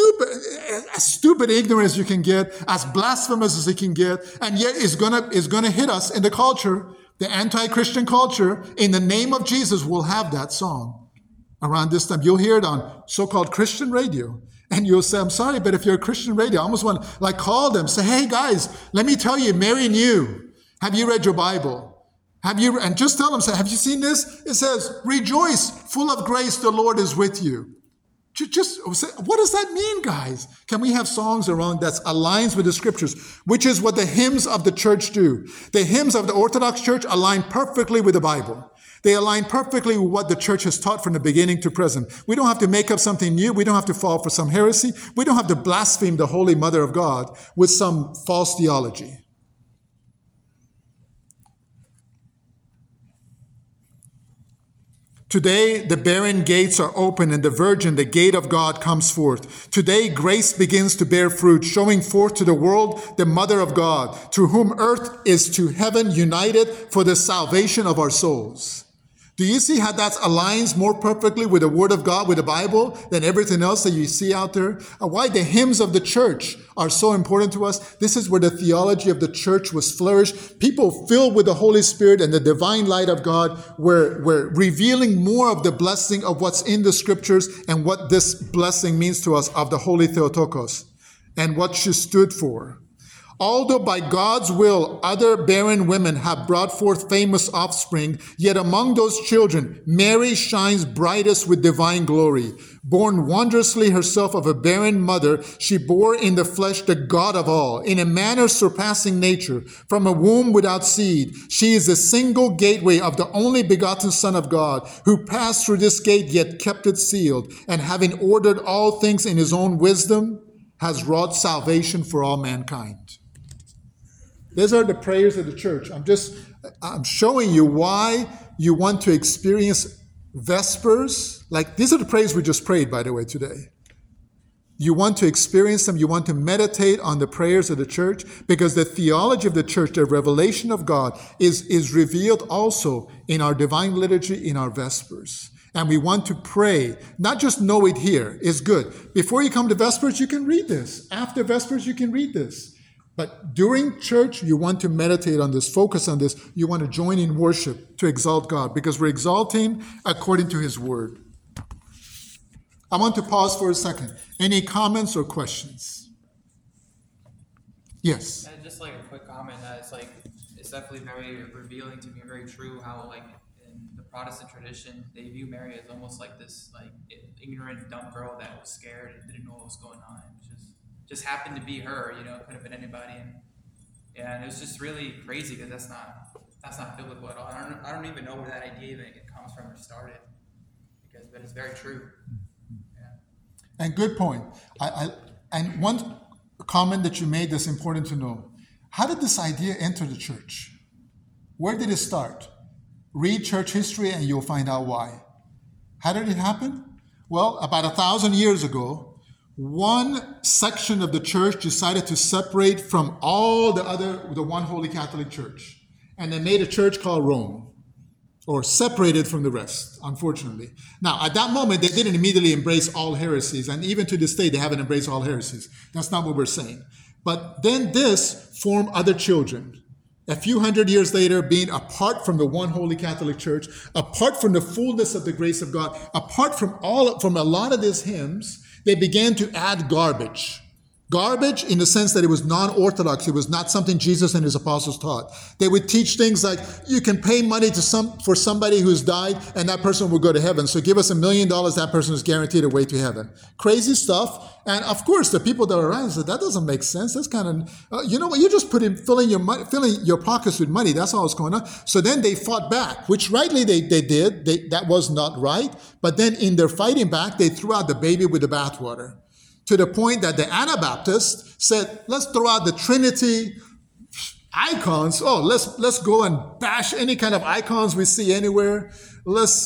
as stupid ignorant as you can get, as blasphemous as it can get, and yet it's gonna hit us in the culture. The anti-Christian culture, in the name of Jesus, will have that song around this time. You'll hear it on so-called Christian radio. And you'll say, I'm sorry, but if you're a Christian radio, I almost want to call them, say, hey guys, let me tell you, Mary knew. Have you read your Bible? And just tell them, say, have you seen this? It says, rejoice, full of grace, the Lord is with you. Just say, what does that mean, guys? Can we have songs around that aligns with the scriptures, which is what the hymns of the church do? The hymns of the Orthodox Church align perfectly with the Bible. They align perfectly with what the church has taught from the beginning to present. We don't have to make up something new. We don't have to fall for some heresy. We don't have to blaspheme the Holy Mother of God with some false theology. Today, the barren gates are open and the virgin, the gate of God, comes forth. Today, grace begins to bear fruit, showing forth to the world the Mother of God, through whom earth is to heaven united for the salvation of our souls. Do you see how that aligns more perfectly with the Word of God, with the Bible, than everything else that you see out there? Why the hymns of the church are so important to us? This is where the theology of the church was flourished. People filled with the Holy Spirit and the divine light of God were revealing more of the blessing of what's in the scriptures and what this blessing means to us of the Holy Theotokos and what she stood for. Although by God's will, other barren women have brought forth famous offspring, yet among those children, Mary shines brightest with divine glory. Born wondrously herself of a barren mother, she bore in the flesh the God of all, in a manner surpassing nature. From a womb without seed, she is the single gateway of the only begotten Son of God, who passed through this gate, yet kept it sealed, and having ordered all things in his own wisdom, has wrought salvation for all mankind. These are the prayers of the church. I'm showing you why you want to experience Vespers. Like, these are the prayers we just prayed, by the way, today. You want to experience them. You want to meditate on the prayers of the church, because the theology of the church, the revelation of God, is revealed also in our divine liturgy, in our Vespers. And we want to pray, not just know it here. It's good. Before you come to Vespers, you can read this. After Vespers, you can read this. But during church, you want to meditate on this, focus on this. You want to join in worship to exalt God, because we're exalting according to his word. I want to pause for a second. Any comments or questions? Yes. Just like a quick comment. It's definitely very revealing to me, very true how like in the Protestant tradition, they view Mary as almost like this like ignorant, dumb girl that was scared and didn't know what was going on. Just happened to be her, it could have been anybody, and it was just really crazy because that's not biblical at all. I don't even know where that idea even comes from or started, but it's very true. Yeah. And good point. And one comment that you made that's important to know: how did this idea enter the church? Where did it start? Read church history and you'll find out why. How did it happen? Well, about 1,000 years ago, one section of the church decided to separate from all the one Holy Catholic Church. And they made a church called Rome, or separated from the rest, unfortunately. Now, at that moment, they didn't immediately embrace all heresies. And even to this day, they haven't embraced all heresies. That's not what we're saying. But then this formed other children. A few hundred years later, being apart from the one Holy Catholic Church, apart from the fullness of the grace of God, apart from a lot of these hymns, they began to add garbage. Garbage in the sense that it was non-orthodox. It was not something Jesus and his apostles taught. They would teach things like, you can pay money for somebody who's died and that person will go to heaven. So give us $1 million, that person is guaranteed a way to heaven. Crazy stuff. And of course, the people that were around said, that doesn't make sense. That's kind of, you know what, you're just filling your pockets with money. That's all that's going on. So then they fought back, which rightly they did. That was not right. But then in their fighting back, they threw out the baby with the bathwater. To the point that the Anabaptists said, let's throw out the Trinity icons. Oh, let's go and bash any kind of icons we see anywhere. Let's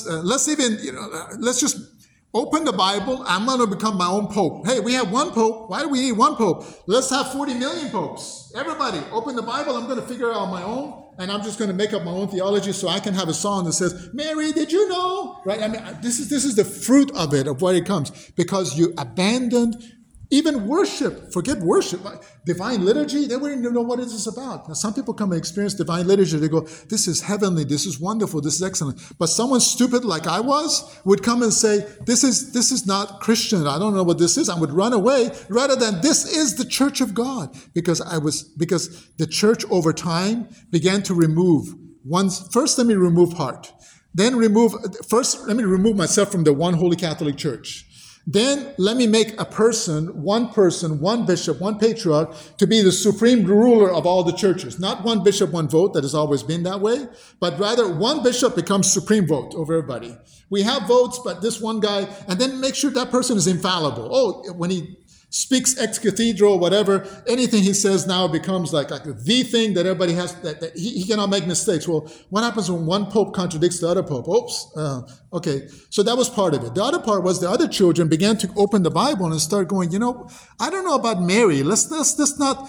just open the Bible. I'm going to become my own pope. Hey, we have one pope. Why do we need one pope? Let's have 40 million popes. Everybody, open the Bible. I'm going to figure it out on my own. And I'm just going to make up my own theology so I can have a song that says, Mary, did you know? Right? I mean, this is the fruit of it, of where it comes. Because you abandoned even worship. Forget worship. Divine liturgy, they wouldn't even know what it is about. Now, some people come and experience divine liturgy. They go, this is heavenly. This is wonderful. This is excellent. But someone stupid like I was would come and say, this is not Christian. I don't know what this is. I would run away rather than this is the church of God. Because the church over time began to remove first let me remove heart. Let me remove myself from the one Holy Catholic Church. Then let me make one bishop, one patriarch to be the supreme ruler of all the churches. Not one bishop, one vote, that has always been that way, but rather one bishop becomes supreme vote over everybody. We have votes, but this one guy, and then make sure that person is infallible. Oh, when he speaks ex cathedra, whatever. Anything he says now becomes like the thing that everybody has, that he cannot make mistakes. Well, what happens when one pope contradicts the other pope? Oops. Okay, so that was part of it. The other part was the other children began to open the Bible and start going, I don't know about Mary. Let's not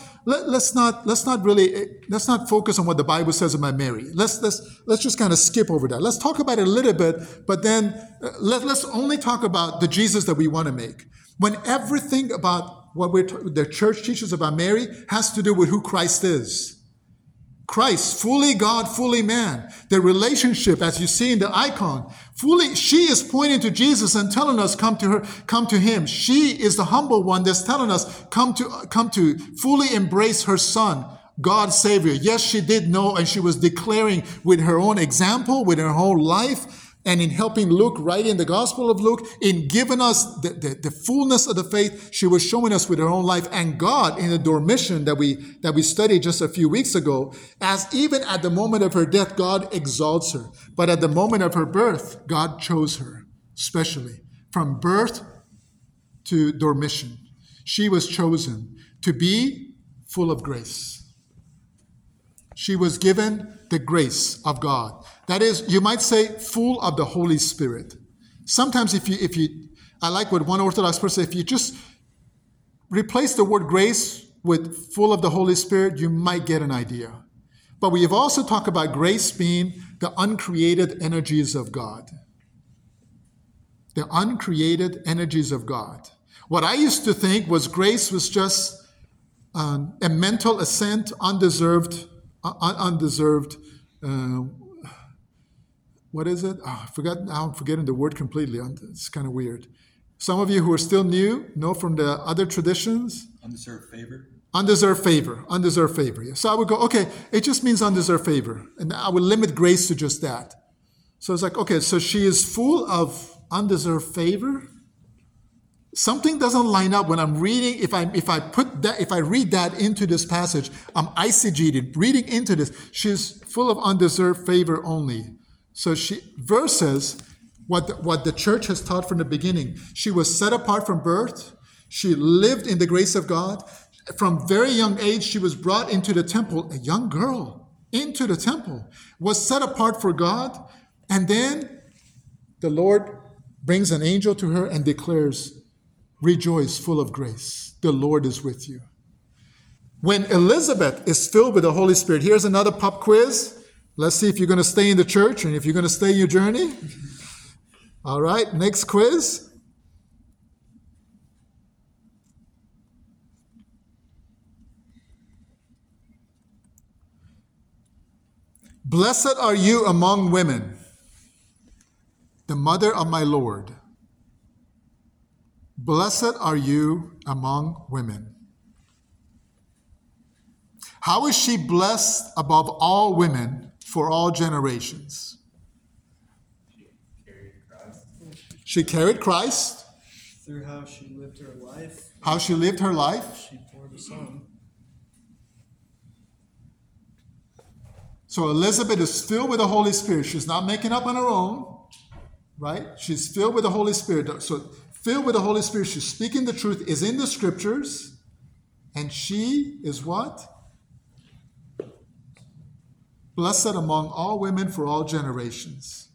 focus on what the Bible says about Mary. Let's just kind of skip over that. Let's talk about it a little bit, but then let's only talk about the Jesus that we want to make. When everything about what the church teaches about Mary has to do with who Christ is. Christ, fully God, fully man. The relationship, as you see in the icon, she is pointing to Jesus and telling us, come to him. She is the humble one that's telling us, come to fully embrace her son, God's Savior. Yes, she did know, and she was declaring with her own example, with her whole life, and in helping Luke write in the Gospel of Luke, in giving us the fullness of the faith, she was showing us with her own life. And God, in the Dormition that we studied just a few weeks ago, as even at the moment of her death, God exalts her. But at the moment of her birth, God chose her, specially. From birth to Dormition, she was chosen to be full of grace. She was given the grace of God. That is, you might say, full of the Holy Spirit. Sometimes I like what one Orthodox person said, if you just replace the word grace with full of the Holy Spirit, you might get an idea. But we have also talked about grace being the uncreated energies of God. The uncreated energies of God. What I used to think was grace was just a mental assent, undeserved, what is it? Oh, I forgot. Now I'm forgetting the word completely. It's kind of weird. Some of you who are still new know from the other traditions. Undeserved favor. Undeserved favor. Undeserved favor. So I would go, okay, it just means undeserved favor. And I would limit grace to just that. So it's like, okay, so she is full of undeserved favor. Something doesn't line up when I'm reading. If I read that into this passage, I'm eisegeted, reading into this. She's full of undeserved favor only. So versus what the church has taught from the beginning. She was set apart from birth. She lived in the grace of God. From very young age, she was brought into the temple, a young girl, into the temple, was set apart for God. And then the Lord brings an angel to her and declares, rejoice, full of grace. The Lord is with you. When Elizabeth is filled with the Holy Spirit, here's another pop quiz. Let's see if you're going to stay in the church and if you're going to stay in your journey. All right, next quiz. Blessed are you among women, the mother of my Lord. Blessed are you among women. How is she blessed above all women for all generations? She carried Christ. Through how she lived her life. How she lived her life. She bore the Son. So Elizabeth is filled with the Holy Spirit. She's not making up on her own, right? She's filled with the Holy Spirit. So filled with the Holy Spirit, she's speaking the truth, is in the scriptures, and she is what? Blessed among all women for all generations.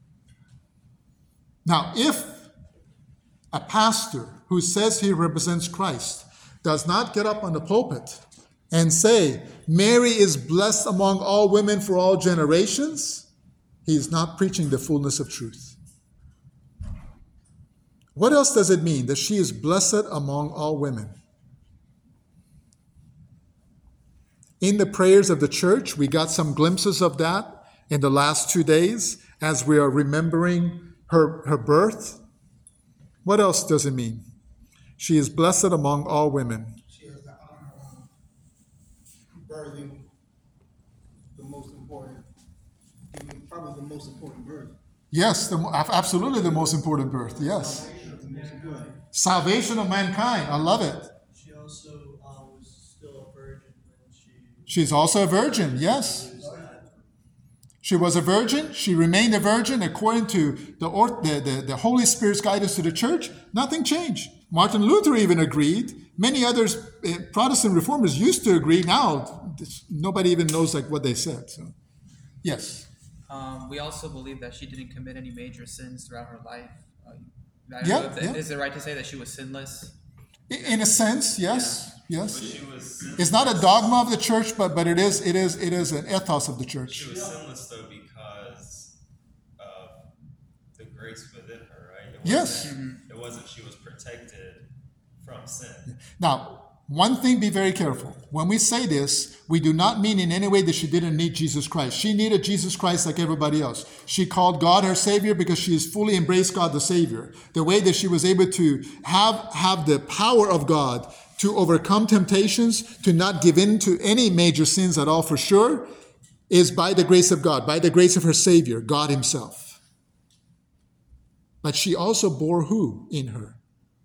Now, if a pastor who says he represents Christ does not get up on the pulpit and say, Mary is blessed among all women for all generations, he is not preaching the fullness of truth. What else does it mean that she is blessed among all women? In the prayers of the church, we got some glimpses of that in the last 2 days as we are remembering her birth. What else does it mean? She is blessed among all women. She has the honor of birthing the most important, probably the most important birth. Yes, absolutely the most important birth. Yes. Salvation of mankind. I love it. She also was still a virgin when She's also a virgin. Yes. She was a virgin. She remained a virgin according to the Holy Spirit's guidance to the church. Nothing changed. Martin Luther even agreed. Many others, Protestant reformers, used to agree. Now, nobody even knows like what they said. So, yes. We also believe that she didn't commit any major sins throughout her life. Is it right to say that she was sinless? In a sense, yes. Yes. But she was sinless. It's not a dogma of the church, but it is an ethos of the church. She was sinless though because of the grace within her, right? It wasn't she was protected from sin. Now, one thing, be very careful. When we say this, we do not mean in any way that she didn't need Jesus Christ. She needed Jesus Christ like everybody else. She called God her Savior because she has fully embraced God the Savior. The way that she was able to have the power of God to overcome temptations, to not give in to any major sins at all for sure, is by the grace of God, by the grace of her Savior, God himself. But she also bore who in her?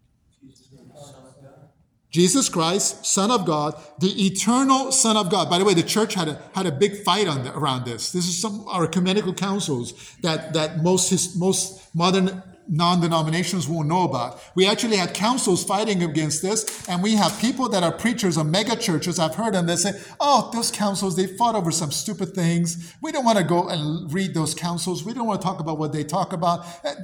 Jesus Christ, Son of God, the eternal Son of God. By the way, the church had a big fight around this. This is some of our ecumenical councils that most modern non-denominations won't know about. We actually had councils fighting against this, and we have people that are preachers of mega churches. I've heard them. They say, "Oh, those councils, they fought over some stupid things. We don't want to go and read those councils. We don't want to talk about what they talk about."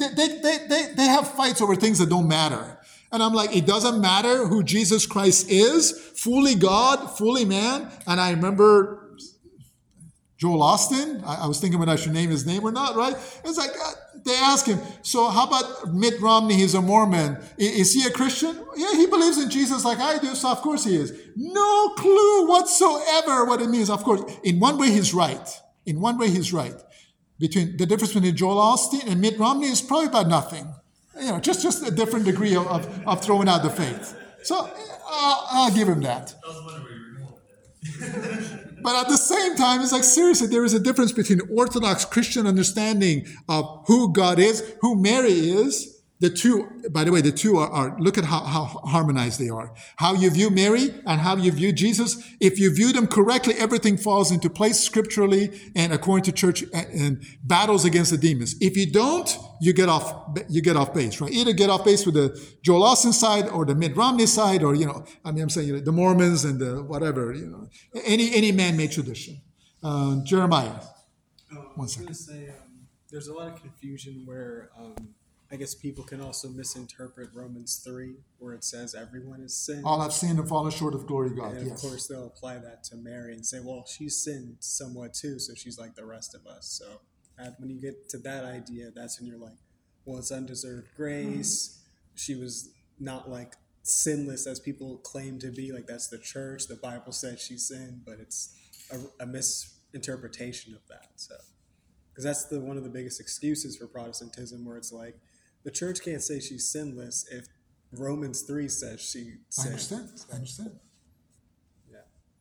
They have fights over things that don't matter. And I'm like, it doesn't matter who Jesus Christ is, fully God, fully man. And I remember Joel Austin. I was thinking whether I should name his name or not, right? It's like, they ask him, so how about Mitt Romney? He's a Mormon. Is he a Christian? Yeah, he believes in Jesus like I do, so of course he is. No clue whatsoever what it means. Of course, in one way he's right. In one way he's right. Between the difference between Joel Austin and Mitt Romney is probably about nothing. You know, just a different degree of throwing out the faith. So I'll give him that. I was wondering where you were going with that. But at the same time, it's like, seriously, there is a difference between Orthodox Christian understanding of who God is, who Mary is. The two, by the way, the two are look at how harmonized they are. How you view Mary and how you view Jesus. If you view them correctly, everything falls into place scripturally and according to church and battles against the demons. If you don't, you get off base, right? Either get off base with the Joel Austin side or the Mitt Romney side, or, I'm saying, the Mormons and the whatever, any man-made tradition. Jeremiah. I was going to say, there's a lot of confusion where, I guess people can also misinterpret Romans 3, where it says everyone has sinned. All have sinned and fallen short of glory of God. And yes. Of course, they'll apply that to Mary and say, well, she's sinned somewhat too, so she's like the rest of us. So when you get to that idea, that's when you're like, well, it's undeserved grace. She was not like sinless as people claim to be. Like, that's the church. The Bible says she sinned, but it's a misinterpretation of that. So, because that's one of the biggest excuses for Protestantism, where it's like, the church can't say she's sinless if Romans 3 says she sinned. I understand. Yeah.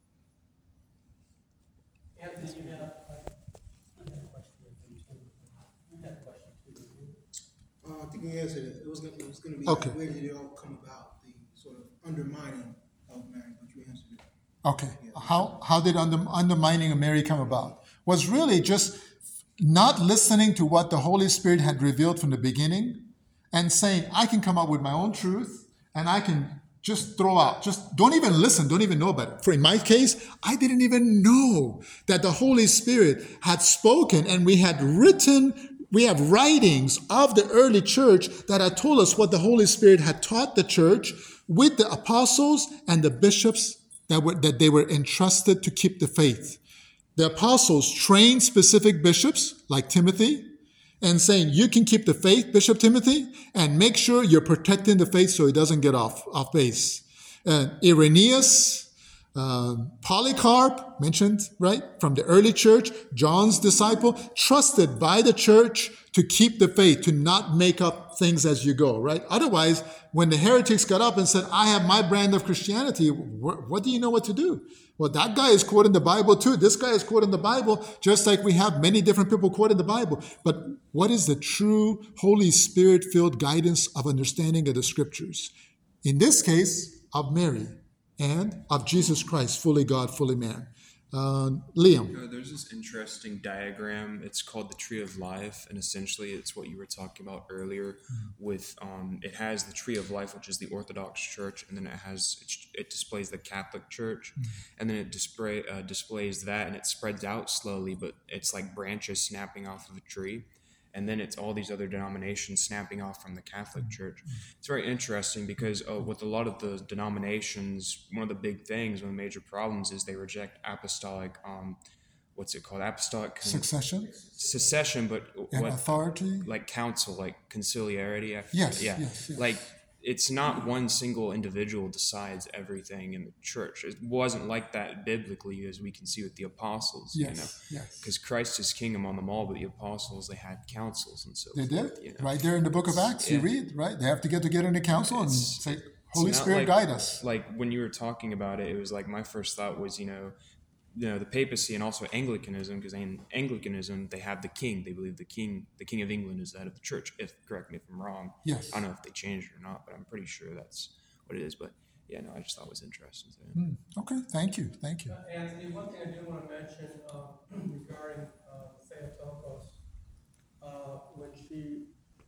Anthony, you had a question. You had a question too. I think we answered it. It was going to be Okay. where did it all come about? The sort of undermining of Mary, but you answered it. Okay. How did undermining of Mary come about? Was really just not listening to what the Holy Spirit had revealed from the beginning and saying, I can come up with my own truth and I can just throw out, just don't even listen, don't even know about it. For in my case, I didn't even know that the Holy Spirit had spoken, and we have writings of the early church that had told us what the Holy Spirit had taught the church with the apostles and the bishops that they were entrusted to keep the faith. The apostles trained specific bishops like Timothy and saying, you can keep the faith, Bishop Timothy, and make sure you're protecting the faith so it doesn't get off base. Irenaeus, Polycarp, mentioned, right, from the early church, John's disciple, trusted by the church to keep the faith, to not make up things as you go, right? Otherwise, when the heretics got up and said, I have my brand of Christianity, what do you know what to do? Well, that guy is quoting the Bible too. This guy is quoting the Bible, just like we have many different people quoting the Bible. But what is the true Holy Spirit-filled guidance of understanding of the Scriptures? In this case, of Mary and of Jesus Christ, fully God, fully man. Liam. There's this interesting diagram. It's called the Tree of Life, and essentially it's what you were talking about earlier. With it has the Tree of Life, which is the Orthodox Church, and then it displays the Catholic Church, and then it displays that, and it spreads out slowly, but it's like branches snapping off of a tree. And then it's all these other denominations snapping off from the Catholic Church. It's very interesting because with a lot of the denominations, one of the big things, one of the major problems is they reject apostolic, what's it called? Apostolic secession, but and authority? Like council, like conciliarity. Yes. Like it's not one single individual decides everything in the church. It wasn't like that biblically, as we can see with the apostles. Because Christ is kingdom on them all, but the apostles, they had councils and so they did. Right there in the book of Acts, you read, right? They have to get together in a council and say, Holy Spirit, guide us. Like when you were talking about it, it was like my first thought was, the papacy and also Anglicanism, because in Anglicanism they have the king. They believe the king of England is the head of the church. Correct me if I'm wrong. Yes. I don't know if they changed it or not, but I'm pretty sure that's what it is. But I just thought it was interesting. Okay, thank you. Anthony, one thing I do want to mention regarding Theotokos, when she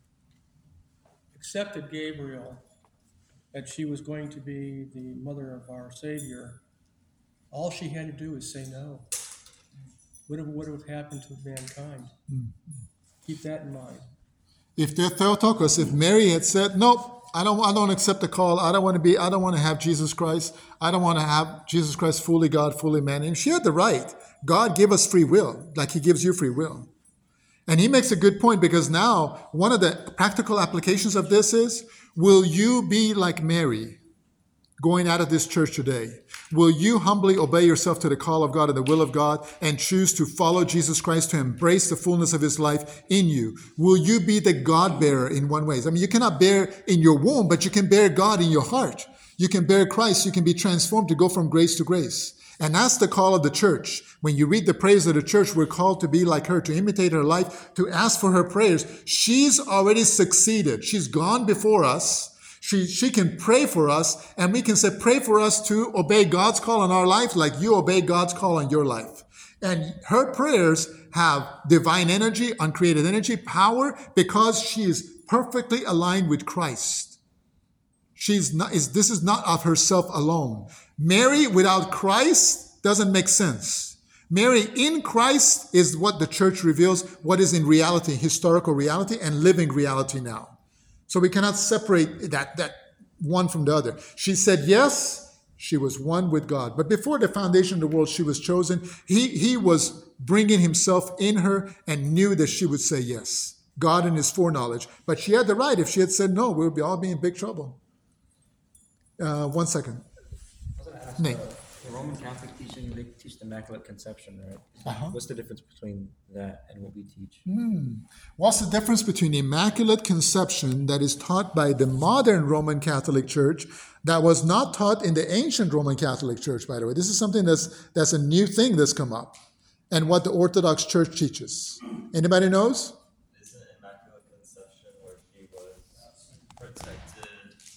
accepted Gabriel, that she was going to be the mother of our Savior. All she had to do was say no. What would have happened to mankind? Keep that in mind. If they're Theotokos, if Mary had said, nope, I don't accept the call. I don't want to have Jesus Christ. I don't want to have Jesus Christ fully God, fully man. And she had the right. God gave us free will, like he gives you free will. And he makes a good point, because now one of the practical applications of this is, will you be like Mary going out of this church today? Will you humbly obey yourself to the call of God and the will of God and choose to follow Jesus Christ, to embrace the fullness of his life in you? Will you be the God bearer in one way? I mean, you cannot bear in your womb, but you can bear God in your heart. You can bear Christ. You can be transformed to go from grace to grace. And that's the call of the church. When you read the prayers of the church, we're called to be like her, to imitate her life, to ask for her prayers. She's already succeeded. She's gone before us. She can pray for us, and we can say, pray for us to obey God's call on our life like you obey God's call on your life. And her prayers have divine energy, uncreated energy, power, because she is perfectly aligned with Christ. This is not of herself alone. Mary without Christ doesn't make sense. Mary in Christ is what the church reveals, what is in reality, historical reality, and living reality now. So we cannot separate that one from the other. She said yes, she was one with God. But before the foundation of the world, she was chosen. He was bringing himself in her and knew that she would say yes. God in his foreknowledge. But she had the right. If she had said no, we would all be in big trouble. 1 second. Nate. The Roman Catholic teaching, they teach the Immaculate Conception, right? Uh-huh. What's the difference between that and what we teach? What's the difference between Immaculate Conception that is taught by the modern Roman Catholic Church that was not taught in the ancient Roman Catholic Church, by the way? This is something that's a new thing that's come up. And what the Orthodox Church teaches. Anybody knows? Isn't Immaculate Conception where she was protected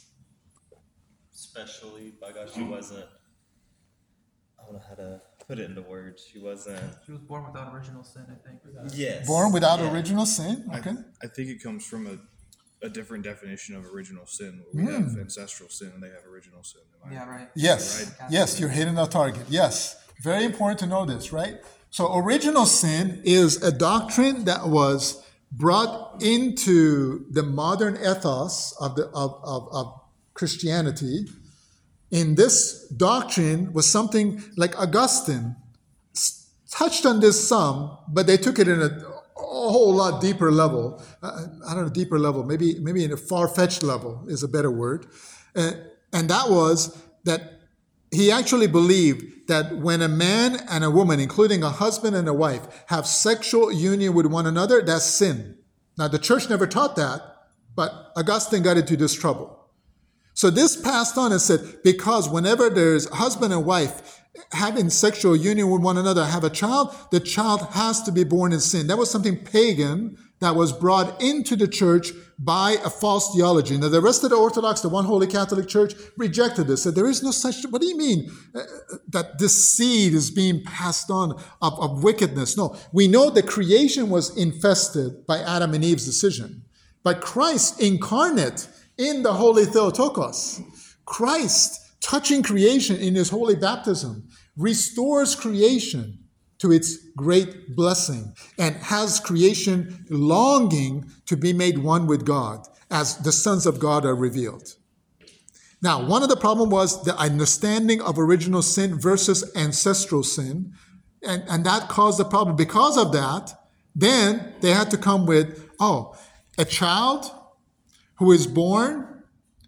specially by God? She wasn't, I don't know how to put it into words. She was born without original sin, I think. Yes. Born without original sin? Okay. I think it comes from a different definition of original sin. We have ancestral sin and they have original sin. Right. Yes. Right? Yes, you're hitting the target. Yes. Very important to know this, right? So original sin is a doctrine that was brought into the modern ethos of Christianity. In this doctrine was something like Augustine touched on this some, but they took it in a whole lot deeper level. I don't know, deeper level, maybe in a far-fetched level is a better word. And that was that he actually believed that when a man and a woman, including a husband and a wife, have sexual union with one another, that's sin. Now, the church never taught that, but Augustine got into this trouble. So this passed on and said, because whenever there's husband and wife having sexual union with one another, have a child, the child has to be born in sin. That was something pagan that was brought into the church by a false theology. Now, the rest of the Orthodox, the one holy Catholic Church, rejected this. Said there is no such. What do you mean that this seed is being passed on of wickedness? No, we know the creation was infested by Adam and Eve's decision, but Christ incarnate in the Holy Theotokos, Christ touching creation in his holy baptism, restores creation to its great blessing and has creation longing to be made one with God as the sons of God are revealed. Now, one of the problems was the understanding of original sin versus ancestral sin, and that caused the problem. Because of that, then they had to come with, a child who is born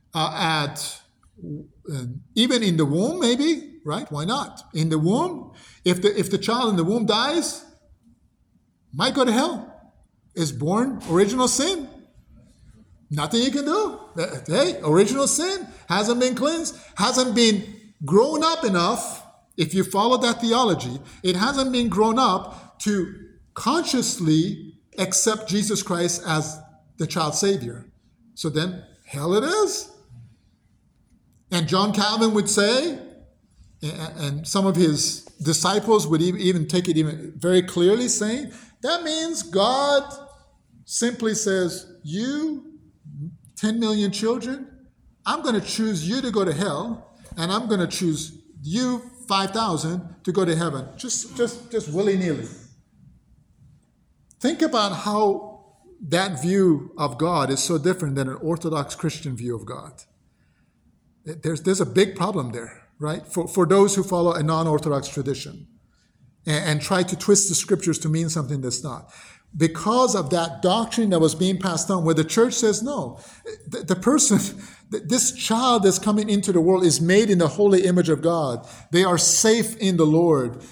even in the womb, maybe, right? Why not? In the womb, if the child in the womb dies, might go to hell. Is born original sin. Nothing you can do. Hey, original sin hasn't been cleansed, hasn't been grown up enough. If you follow that theology, it hasn't been grown up to consciously accept Jesus Christ as the child savior. So then, hell it is. And John Calvin would say, and some of his disciples would even take it even very clearly, saying, that means God simply says, you, 10 million children, I'm going to choose you to go to hell, and I'm going to choose you, 5,000, to go to heaven. Just willy-nilly. Think about how that view of God is so different than an Orthodox Christian view of God. There's a big problem there, right? For those who follow a non-Orthodox tradition and try to twist the scriptures to mean something that's not. Because of that doctrine that was being passed on, where the church says, no, the person, this child that's coming into the world is made in the holy image of God. They are safe in the Lord.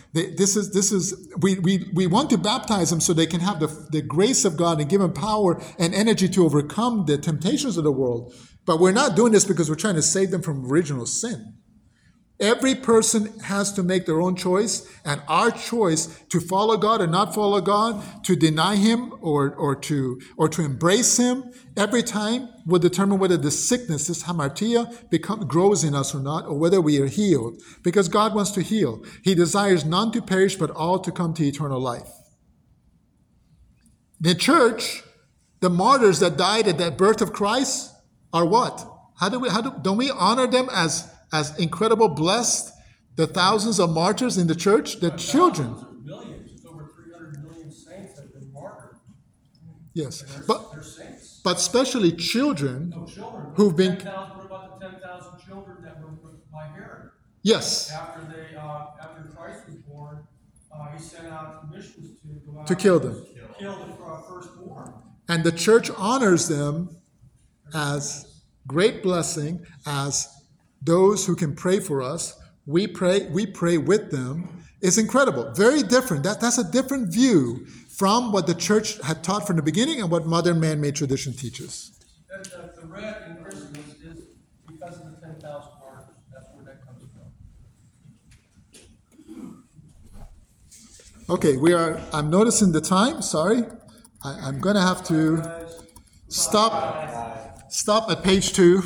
We want to baptize them so they can have the grace of God and give them power and energy to overcome the temptations of the world. But we're not doing this because we're trying to save them from original sin. Every person has to make their own choice, and our choice to follow God or not follow God, to deny Him or to embrace Him, every time will determine whether the sickness, this hamartia, grows in us or not, or whether we are healed. Because God wants to heal. He desires none to perish, but all to come to eternal life. The church, the martyrs that died at the birth of Christ, are what? Don't we honor them as incredible blessed, the thousands of martyrs in the church? The children. Millions. It's over 300 million saints have been martyred. Yes, They're saints. but especially children, Children. who've been. 10,000, what about the 10,000 children that were by Herod? Yes. After Christ was born, he sent out missions to go out To kill them. Kill the firstborn. And the church honors them as great blessing, as those who can pray for us. We pray with them. It's incredible. Very different. That's a different view from what the church had taught from the beginning and what modern man-made tradition teaches. The red in Christmas is because of the 10,000 martyrs. That's where that comes from. Okay, I'm noticing the time. Sorry. I'm going to have to stop at page 2.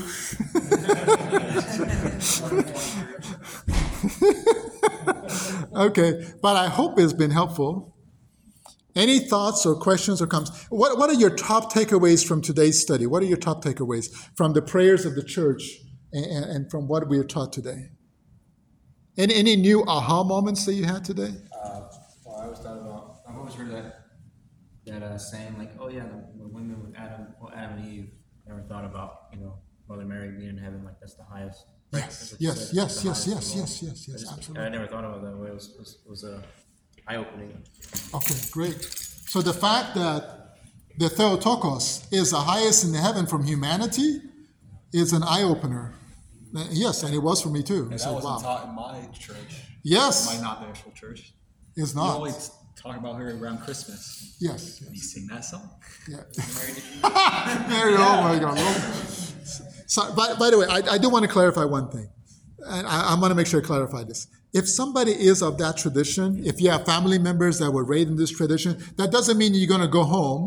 Okay, but I hope it's been helpful. Any thoughts or questions or comments? What are your top takeaways from today's study? What are your top takeaways from the prayers of the church and from what we are taught today? Any new aha moments that you had today? Well, I always thought about, I've always heard that saying, like, oh yeah, the women with Adam and Eve never thought about, Mother Mary being in heaven, like that's the highest. Yes, absolutely. I never thought about it that way. It was eye-opening. Okay, great. So the fact that the Theotokos is the highest in the heaven from humanity is an eye-opener. Yes, and it was for me too. And that wasn't taught in my church. Yes. My non-national church. It's not. We always talk about her around Christmas. Yes. You sing that song? Yeah. Mary, oh my God. So, by the way, I do want to clarify one thing. And I want to make sure I clarify this. If somebody is of that tradition, if you have family members that were raised in this tradition, that doesn't mean you're going to go home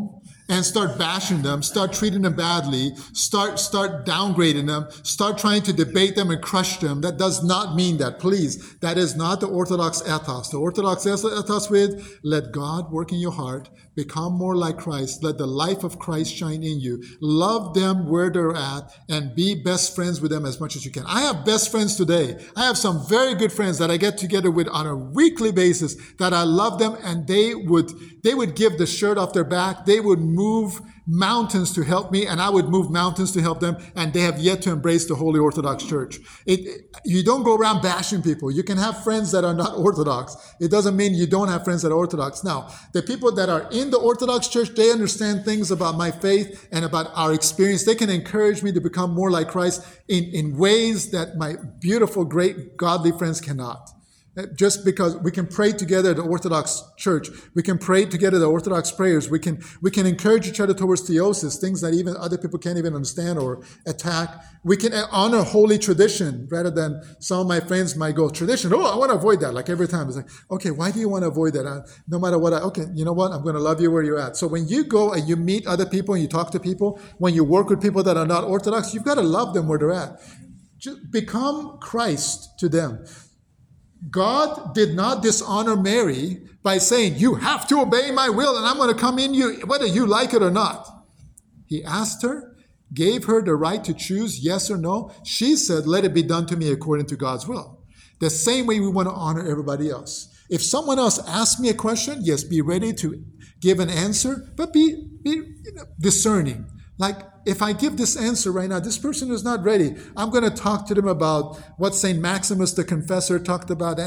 and start bashing them, start treating them badly, start downgrading them, start trying to debate them and crush them. That does not mean that. Please, that is not the Orthodox ethos. The Orthodox ethos with let God work in your heart, become more like Christ, let the life of Christ shine in you. Love them where they're at and be best friends with them as much as you can. I have best friends today. I have some very good friends that I get together with on a weekly basis that I love them, and they would give the shirt off their back. They would move mountains to help me, and I would move mountains to help them, and they have yet to embrace the Holy Orthodox Church. You don't go around bashing people. You can have friends that are not Orthodox. It doesn't mean you don't have friends that are Orthodox. Now, the people that are in the Orthodox Church, they understand things about my faith and about our experience. They can encourage me to become more like Christ in ways that my beautiful, great, godly friends cannot. Just because we can pray together at the Orthodox Church, we can pray together the Orthodox prayers, we can encourage each other towards theosis, things that even other people can't even understand or attack. We can honor holy tradition rather than some of my friends might go, tradition, I want to avoid that. Like every time it's like, okay, why do you want to avoid that? No matter what, okay, you know what? I'm going to love you where you're at. So when you go and you meet other people and you talk to people, when you work with people that are not Orthodox, you've got to love them where they're at. Just become Christ to them. God did not dishonor Mary by saying, you have to obey my will and I'm going to come in you, whether you like it or not. He asked her, gave her the right to choose yes or no. She said, let it be done to me according to God's will. The same way we want to honor everybody else. If someone else asks me a question, yes, be ready to give an answer, but be discerning. Like, if I give this answer right now, this person is not ready. I'm going to talk to them about what St. Maximus the Confessor talked about,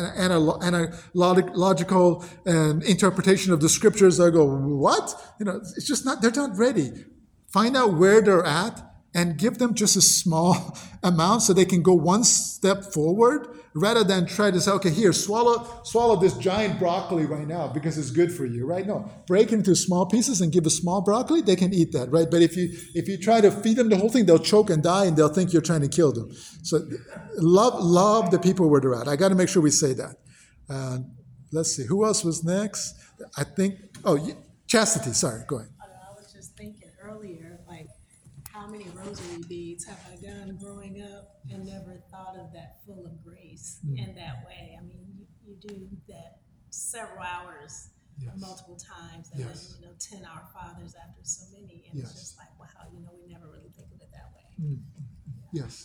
analogical interpretation of the scriptures. I go, what? It's just not, they're not ready. Find out where they're at and give them just a small amount so they can go one step forward rather than try to say, okay, here, swallow this giant broccoli right now because it's good for you, right? No, break it into small pieces and give a small broccoli, they can eat that, right? But if you try to feed them the whole thing, they'll choke and die and they'll think you're trying to kill them. So love the people where they're at. I got to make sure we say that. Let's see, who else was next? I think, Chastity, sorry, go ahead. I was just thinking earlier, like, how many rosary beads have I done growing up and never thought of that full of grace in that way? I mean, you do that several hours, multiple times, and then 10 Our Fathers after so many, and it's just like, wow, we never really think of it that way. Yes.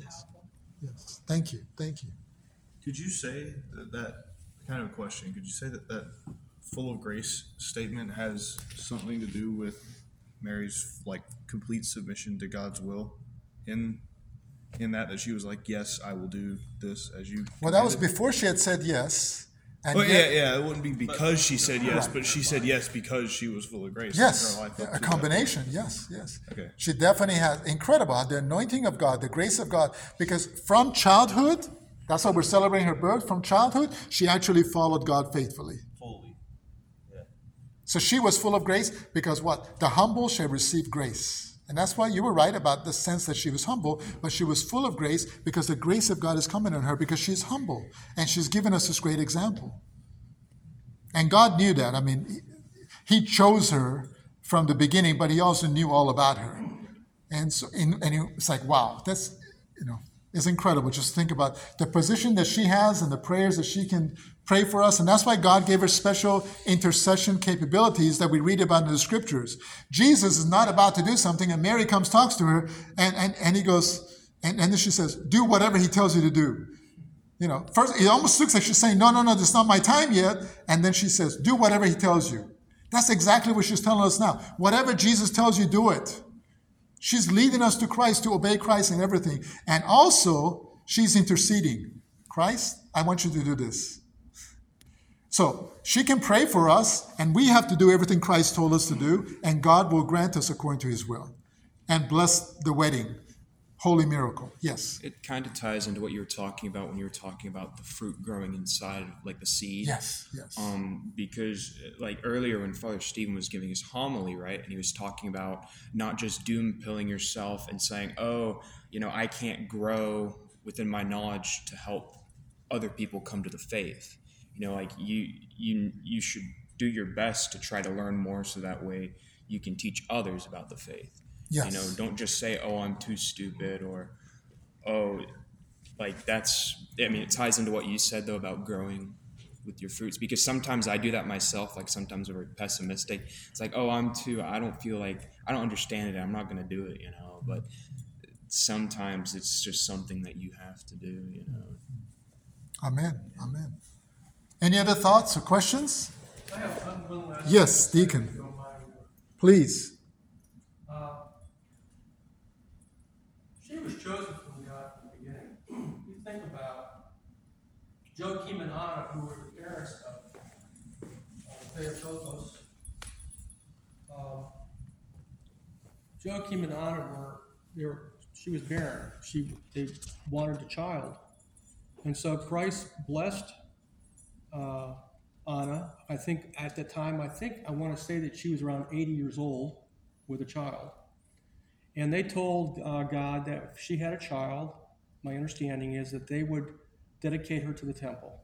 Yes. Thank you. Could you say that kind of question? Could you say that full of grace statement has something to do with Mary's complete submission to God's will in that she was like, yes, I will do this as you commanded? Well, that was before she had said yes. And it wouldn't be because she said yes, but she said yes because she was full of grace. Yes, a combination, yes. Okay. She definitely has, incredible, the anointing of God, the grace of God, because from childhood, that's why we're celebrating her birth, from childhood, she actually followed God faithfully. Fully. Yeah. So she was full of grace because what? The humble shall receive grace. And that's why you were right about the sense that she was humble, but she was full of grace because the grace of God is coming on her because she's humble. And she's given us this great example. And God knew that. I mean, He chose her from the beginning, but He also knew all about her. And so, it's like, wow, that's, it's incredible. Just think about the position that she has and the prayers that she can pray for us. And that's why God gave her special intercession capabilities that we read about in the scriptures. Jesus is not about to do something, and Mary comes, talks to her, and he goes, and then she says, do whatever he tells you to do. First, it almost looks like she's saying, no, this is not my time yet. And then she says, do whatever he tells you. That's exactly what she's telling us now. Whatever Jesus tells you, do it. She's leading us to Christ, to obey Christ in everything. And also, she's interceding. Christ, I want you to do this. So she can pray for us, and we have to do everything Christ told us to do, and God will grant us according to His will. And bless the wedding. Holy miracle. Yes. It kind of ties into what you were talking about when you were talking about the fruit growing inside of the seed. Yes. Because earlier when Father Stephen was giving his homily, right, and he was talking about not just doom-pilling yourself and saying, I can't grow within my knowledge to help other people come to the faith. You should do your best to try to learn more so that way you can teach others about the faith. Yes. You know, don't just say, oh, I'm too stupid, or, oh, like that's, I mean, it ties into what you said, though, about growing with your fruits, because sometimes I do that myself. Like sometimes we're pessimistic. It's like, oh, I don't feel like, I don't understand it. I'm not going to do it, you know, but sometimes it's just something that you have to do, you know. Amen. Amen. Any other thoughts or questions? I have one last. Yes, Deacon. If you don't mind. Please. She was chosen from God from the beginning. You think about Joachim and Anna, who were the parents of Theotokos. Joachim and Anna she was barren. They wanted a child. And so Christ blessed Anna. I think at the time, I want to say that she was around 80 years old with a child. And they told God that if she had a child, my understanding is that they would dedicate her to the temple.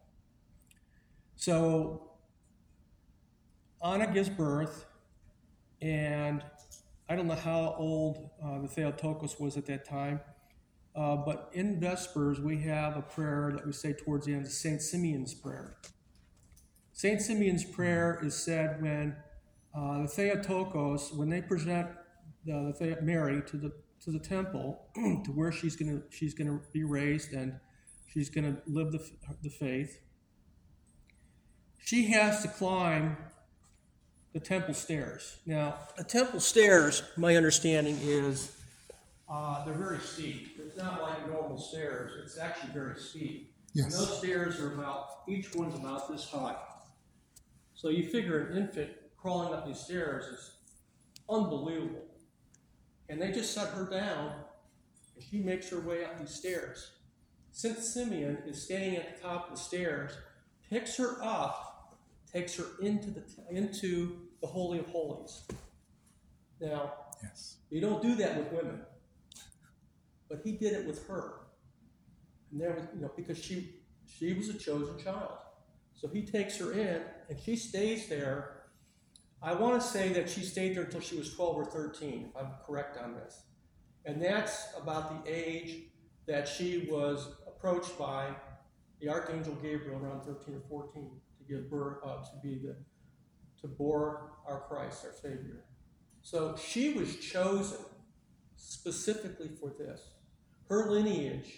So Anna gives birth, and I don't know how old the Theotokos was at that time, but in Vespers we have a prayer that we say towards the end, St. Simeon's prayer. St. Simeon's prayer is said when the Theotokos, when they present Mary to the temple, to where she's gonna be raised and she's gonna live the faith. She has to climb the temple stairs. Now, the temple stairs, my understanding is, they're very steep. It's not like normal stairs. It's actually very steep. Yes. And those stairs are each one's about this high. So you figure an infant crawling up these stairs is unbelievable. And they just set her down, and she makes her way up these stairs. St. Simeon is standing at the top of the stairs, picks her up, takes her into the Holy of Holies. Now, Yes. you don't do that with women, but he did it with her. And there was, because she was a chosen child. So he takes her in, and she stays there. I want to say that she stayed there until she was 12 or 13, if I'm correct on this. And that's about the age that she was approached by the Archangel Gabriel around 13 or 14 to give birth, to bore our Christ, our Savior. So she was chosen specifically for this. Her lineage,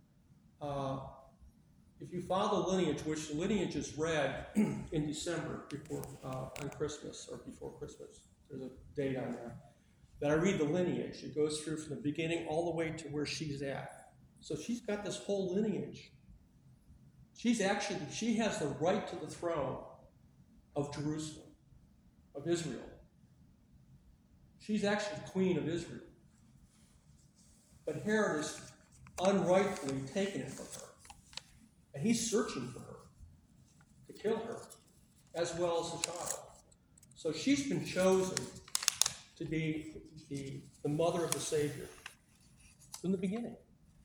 if you follow the lineage, which the lineage is read in December on Christmas or before Christmas, there's a date on there, that I read the lineage. It goes through from the beginning all the way to where she's at. So she's got this whole lineage. She has the right to the throne of Jerusalem, of Israel. She's actually queen of Israel. But Herod has unrightfully taken it from her. And he's searching for her to kill her, as well as the child. So she's been chosen to be the mother of the Savior from the beginning.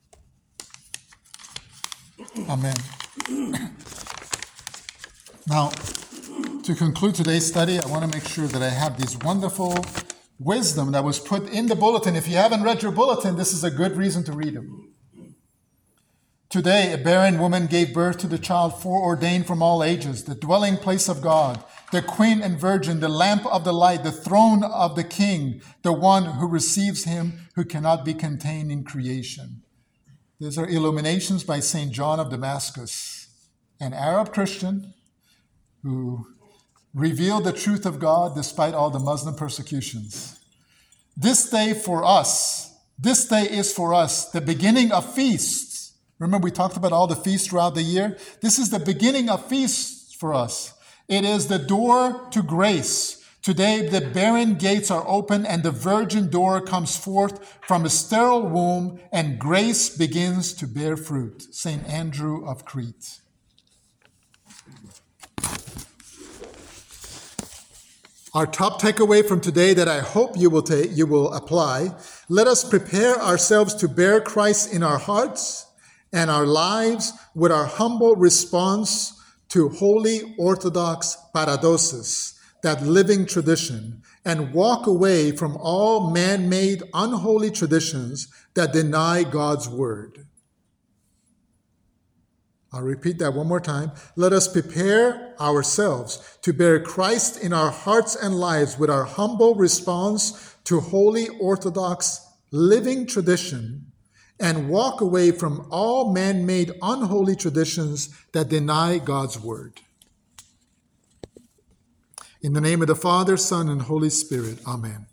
Amen. Now, to conclude today's study, I want to make sure that I have this wonderful wisdom that was put in the bulletin. If you haven't read your bulletin, this is a good reason to read it. Today, a barren woman gave birth to the child foreordained from all ages, the dwelling place of God, the queen and virgin, the lamp of the light, the throne of the king, the one who receives him who cannot be contained in creation. These are illuminations by St. John of Damascus, an Arab Christian who revealed the truth of God despite all the Muslim persecutions. This day is for us the beginning of feasts. Remember, we talked about all the feasts throughout the year? This is the beginning of feasts for us. It is the door to grace. Today, the barren gates are open and the virgin door comes forth from a sterile womb and grace begins to bear fruit. St. Andrew of Crete. Our top takeaway from today that I hope you will apply: let us prepare ourselves to bear Christ in our hearts and our lives with our humble response to Holy Orthodox paradosis, that living tradition, and walk away from all man-made unholy traditions that deny God's word. I'll repeat that one more time. Let us prepare ourselves to bear Christ in our hearts and lives with our humble response to holy, orthodox, living tradition, and walk away from all man-made unholy traditions that deny God's word. In the name of the Father, Son, and Holy Spirit, amen.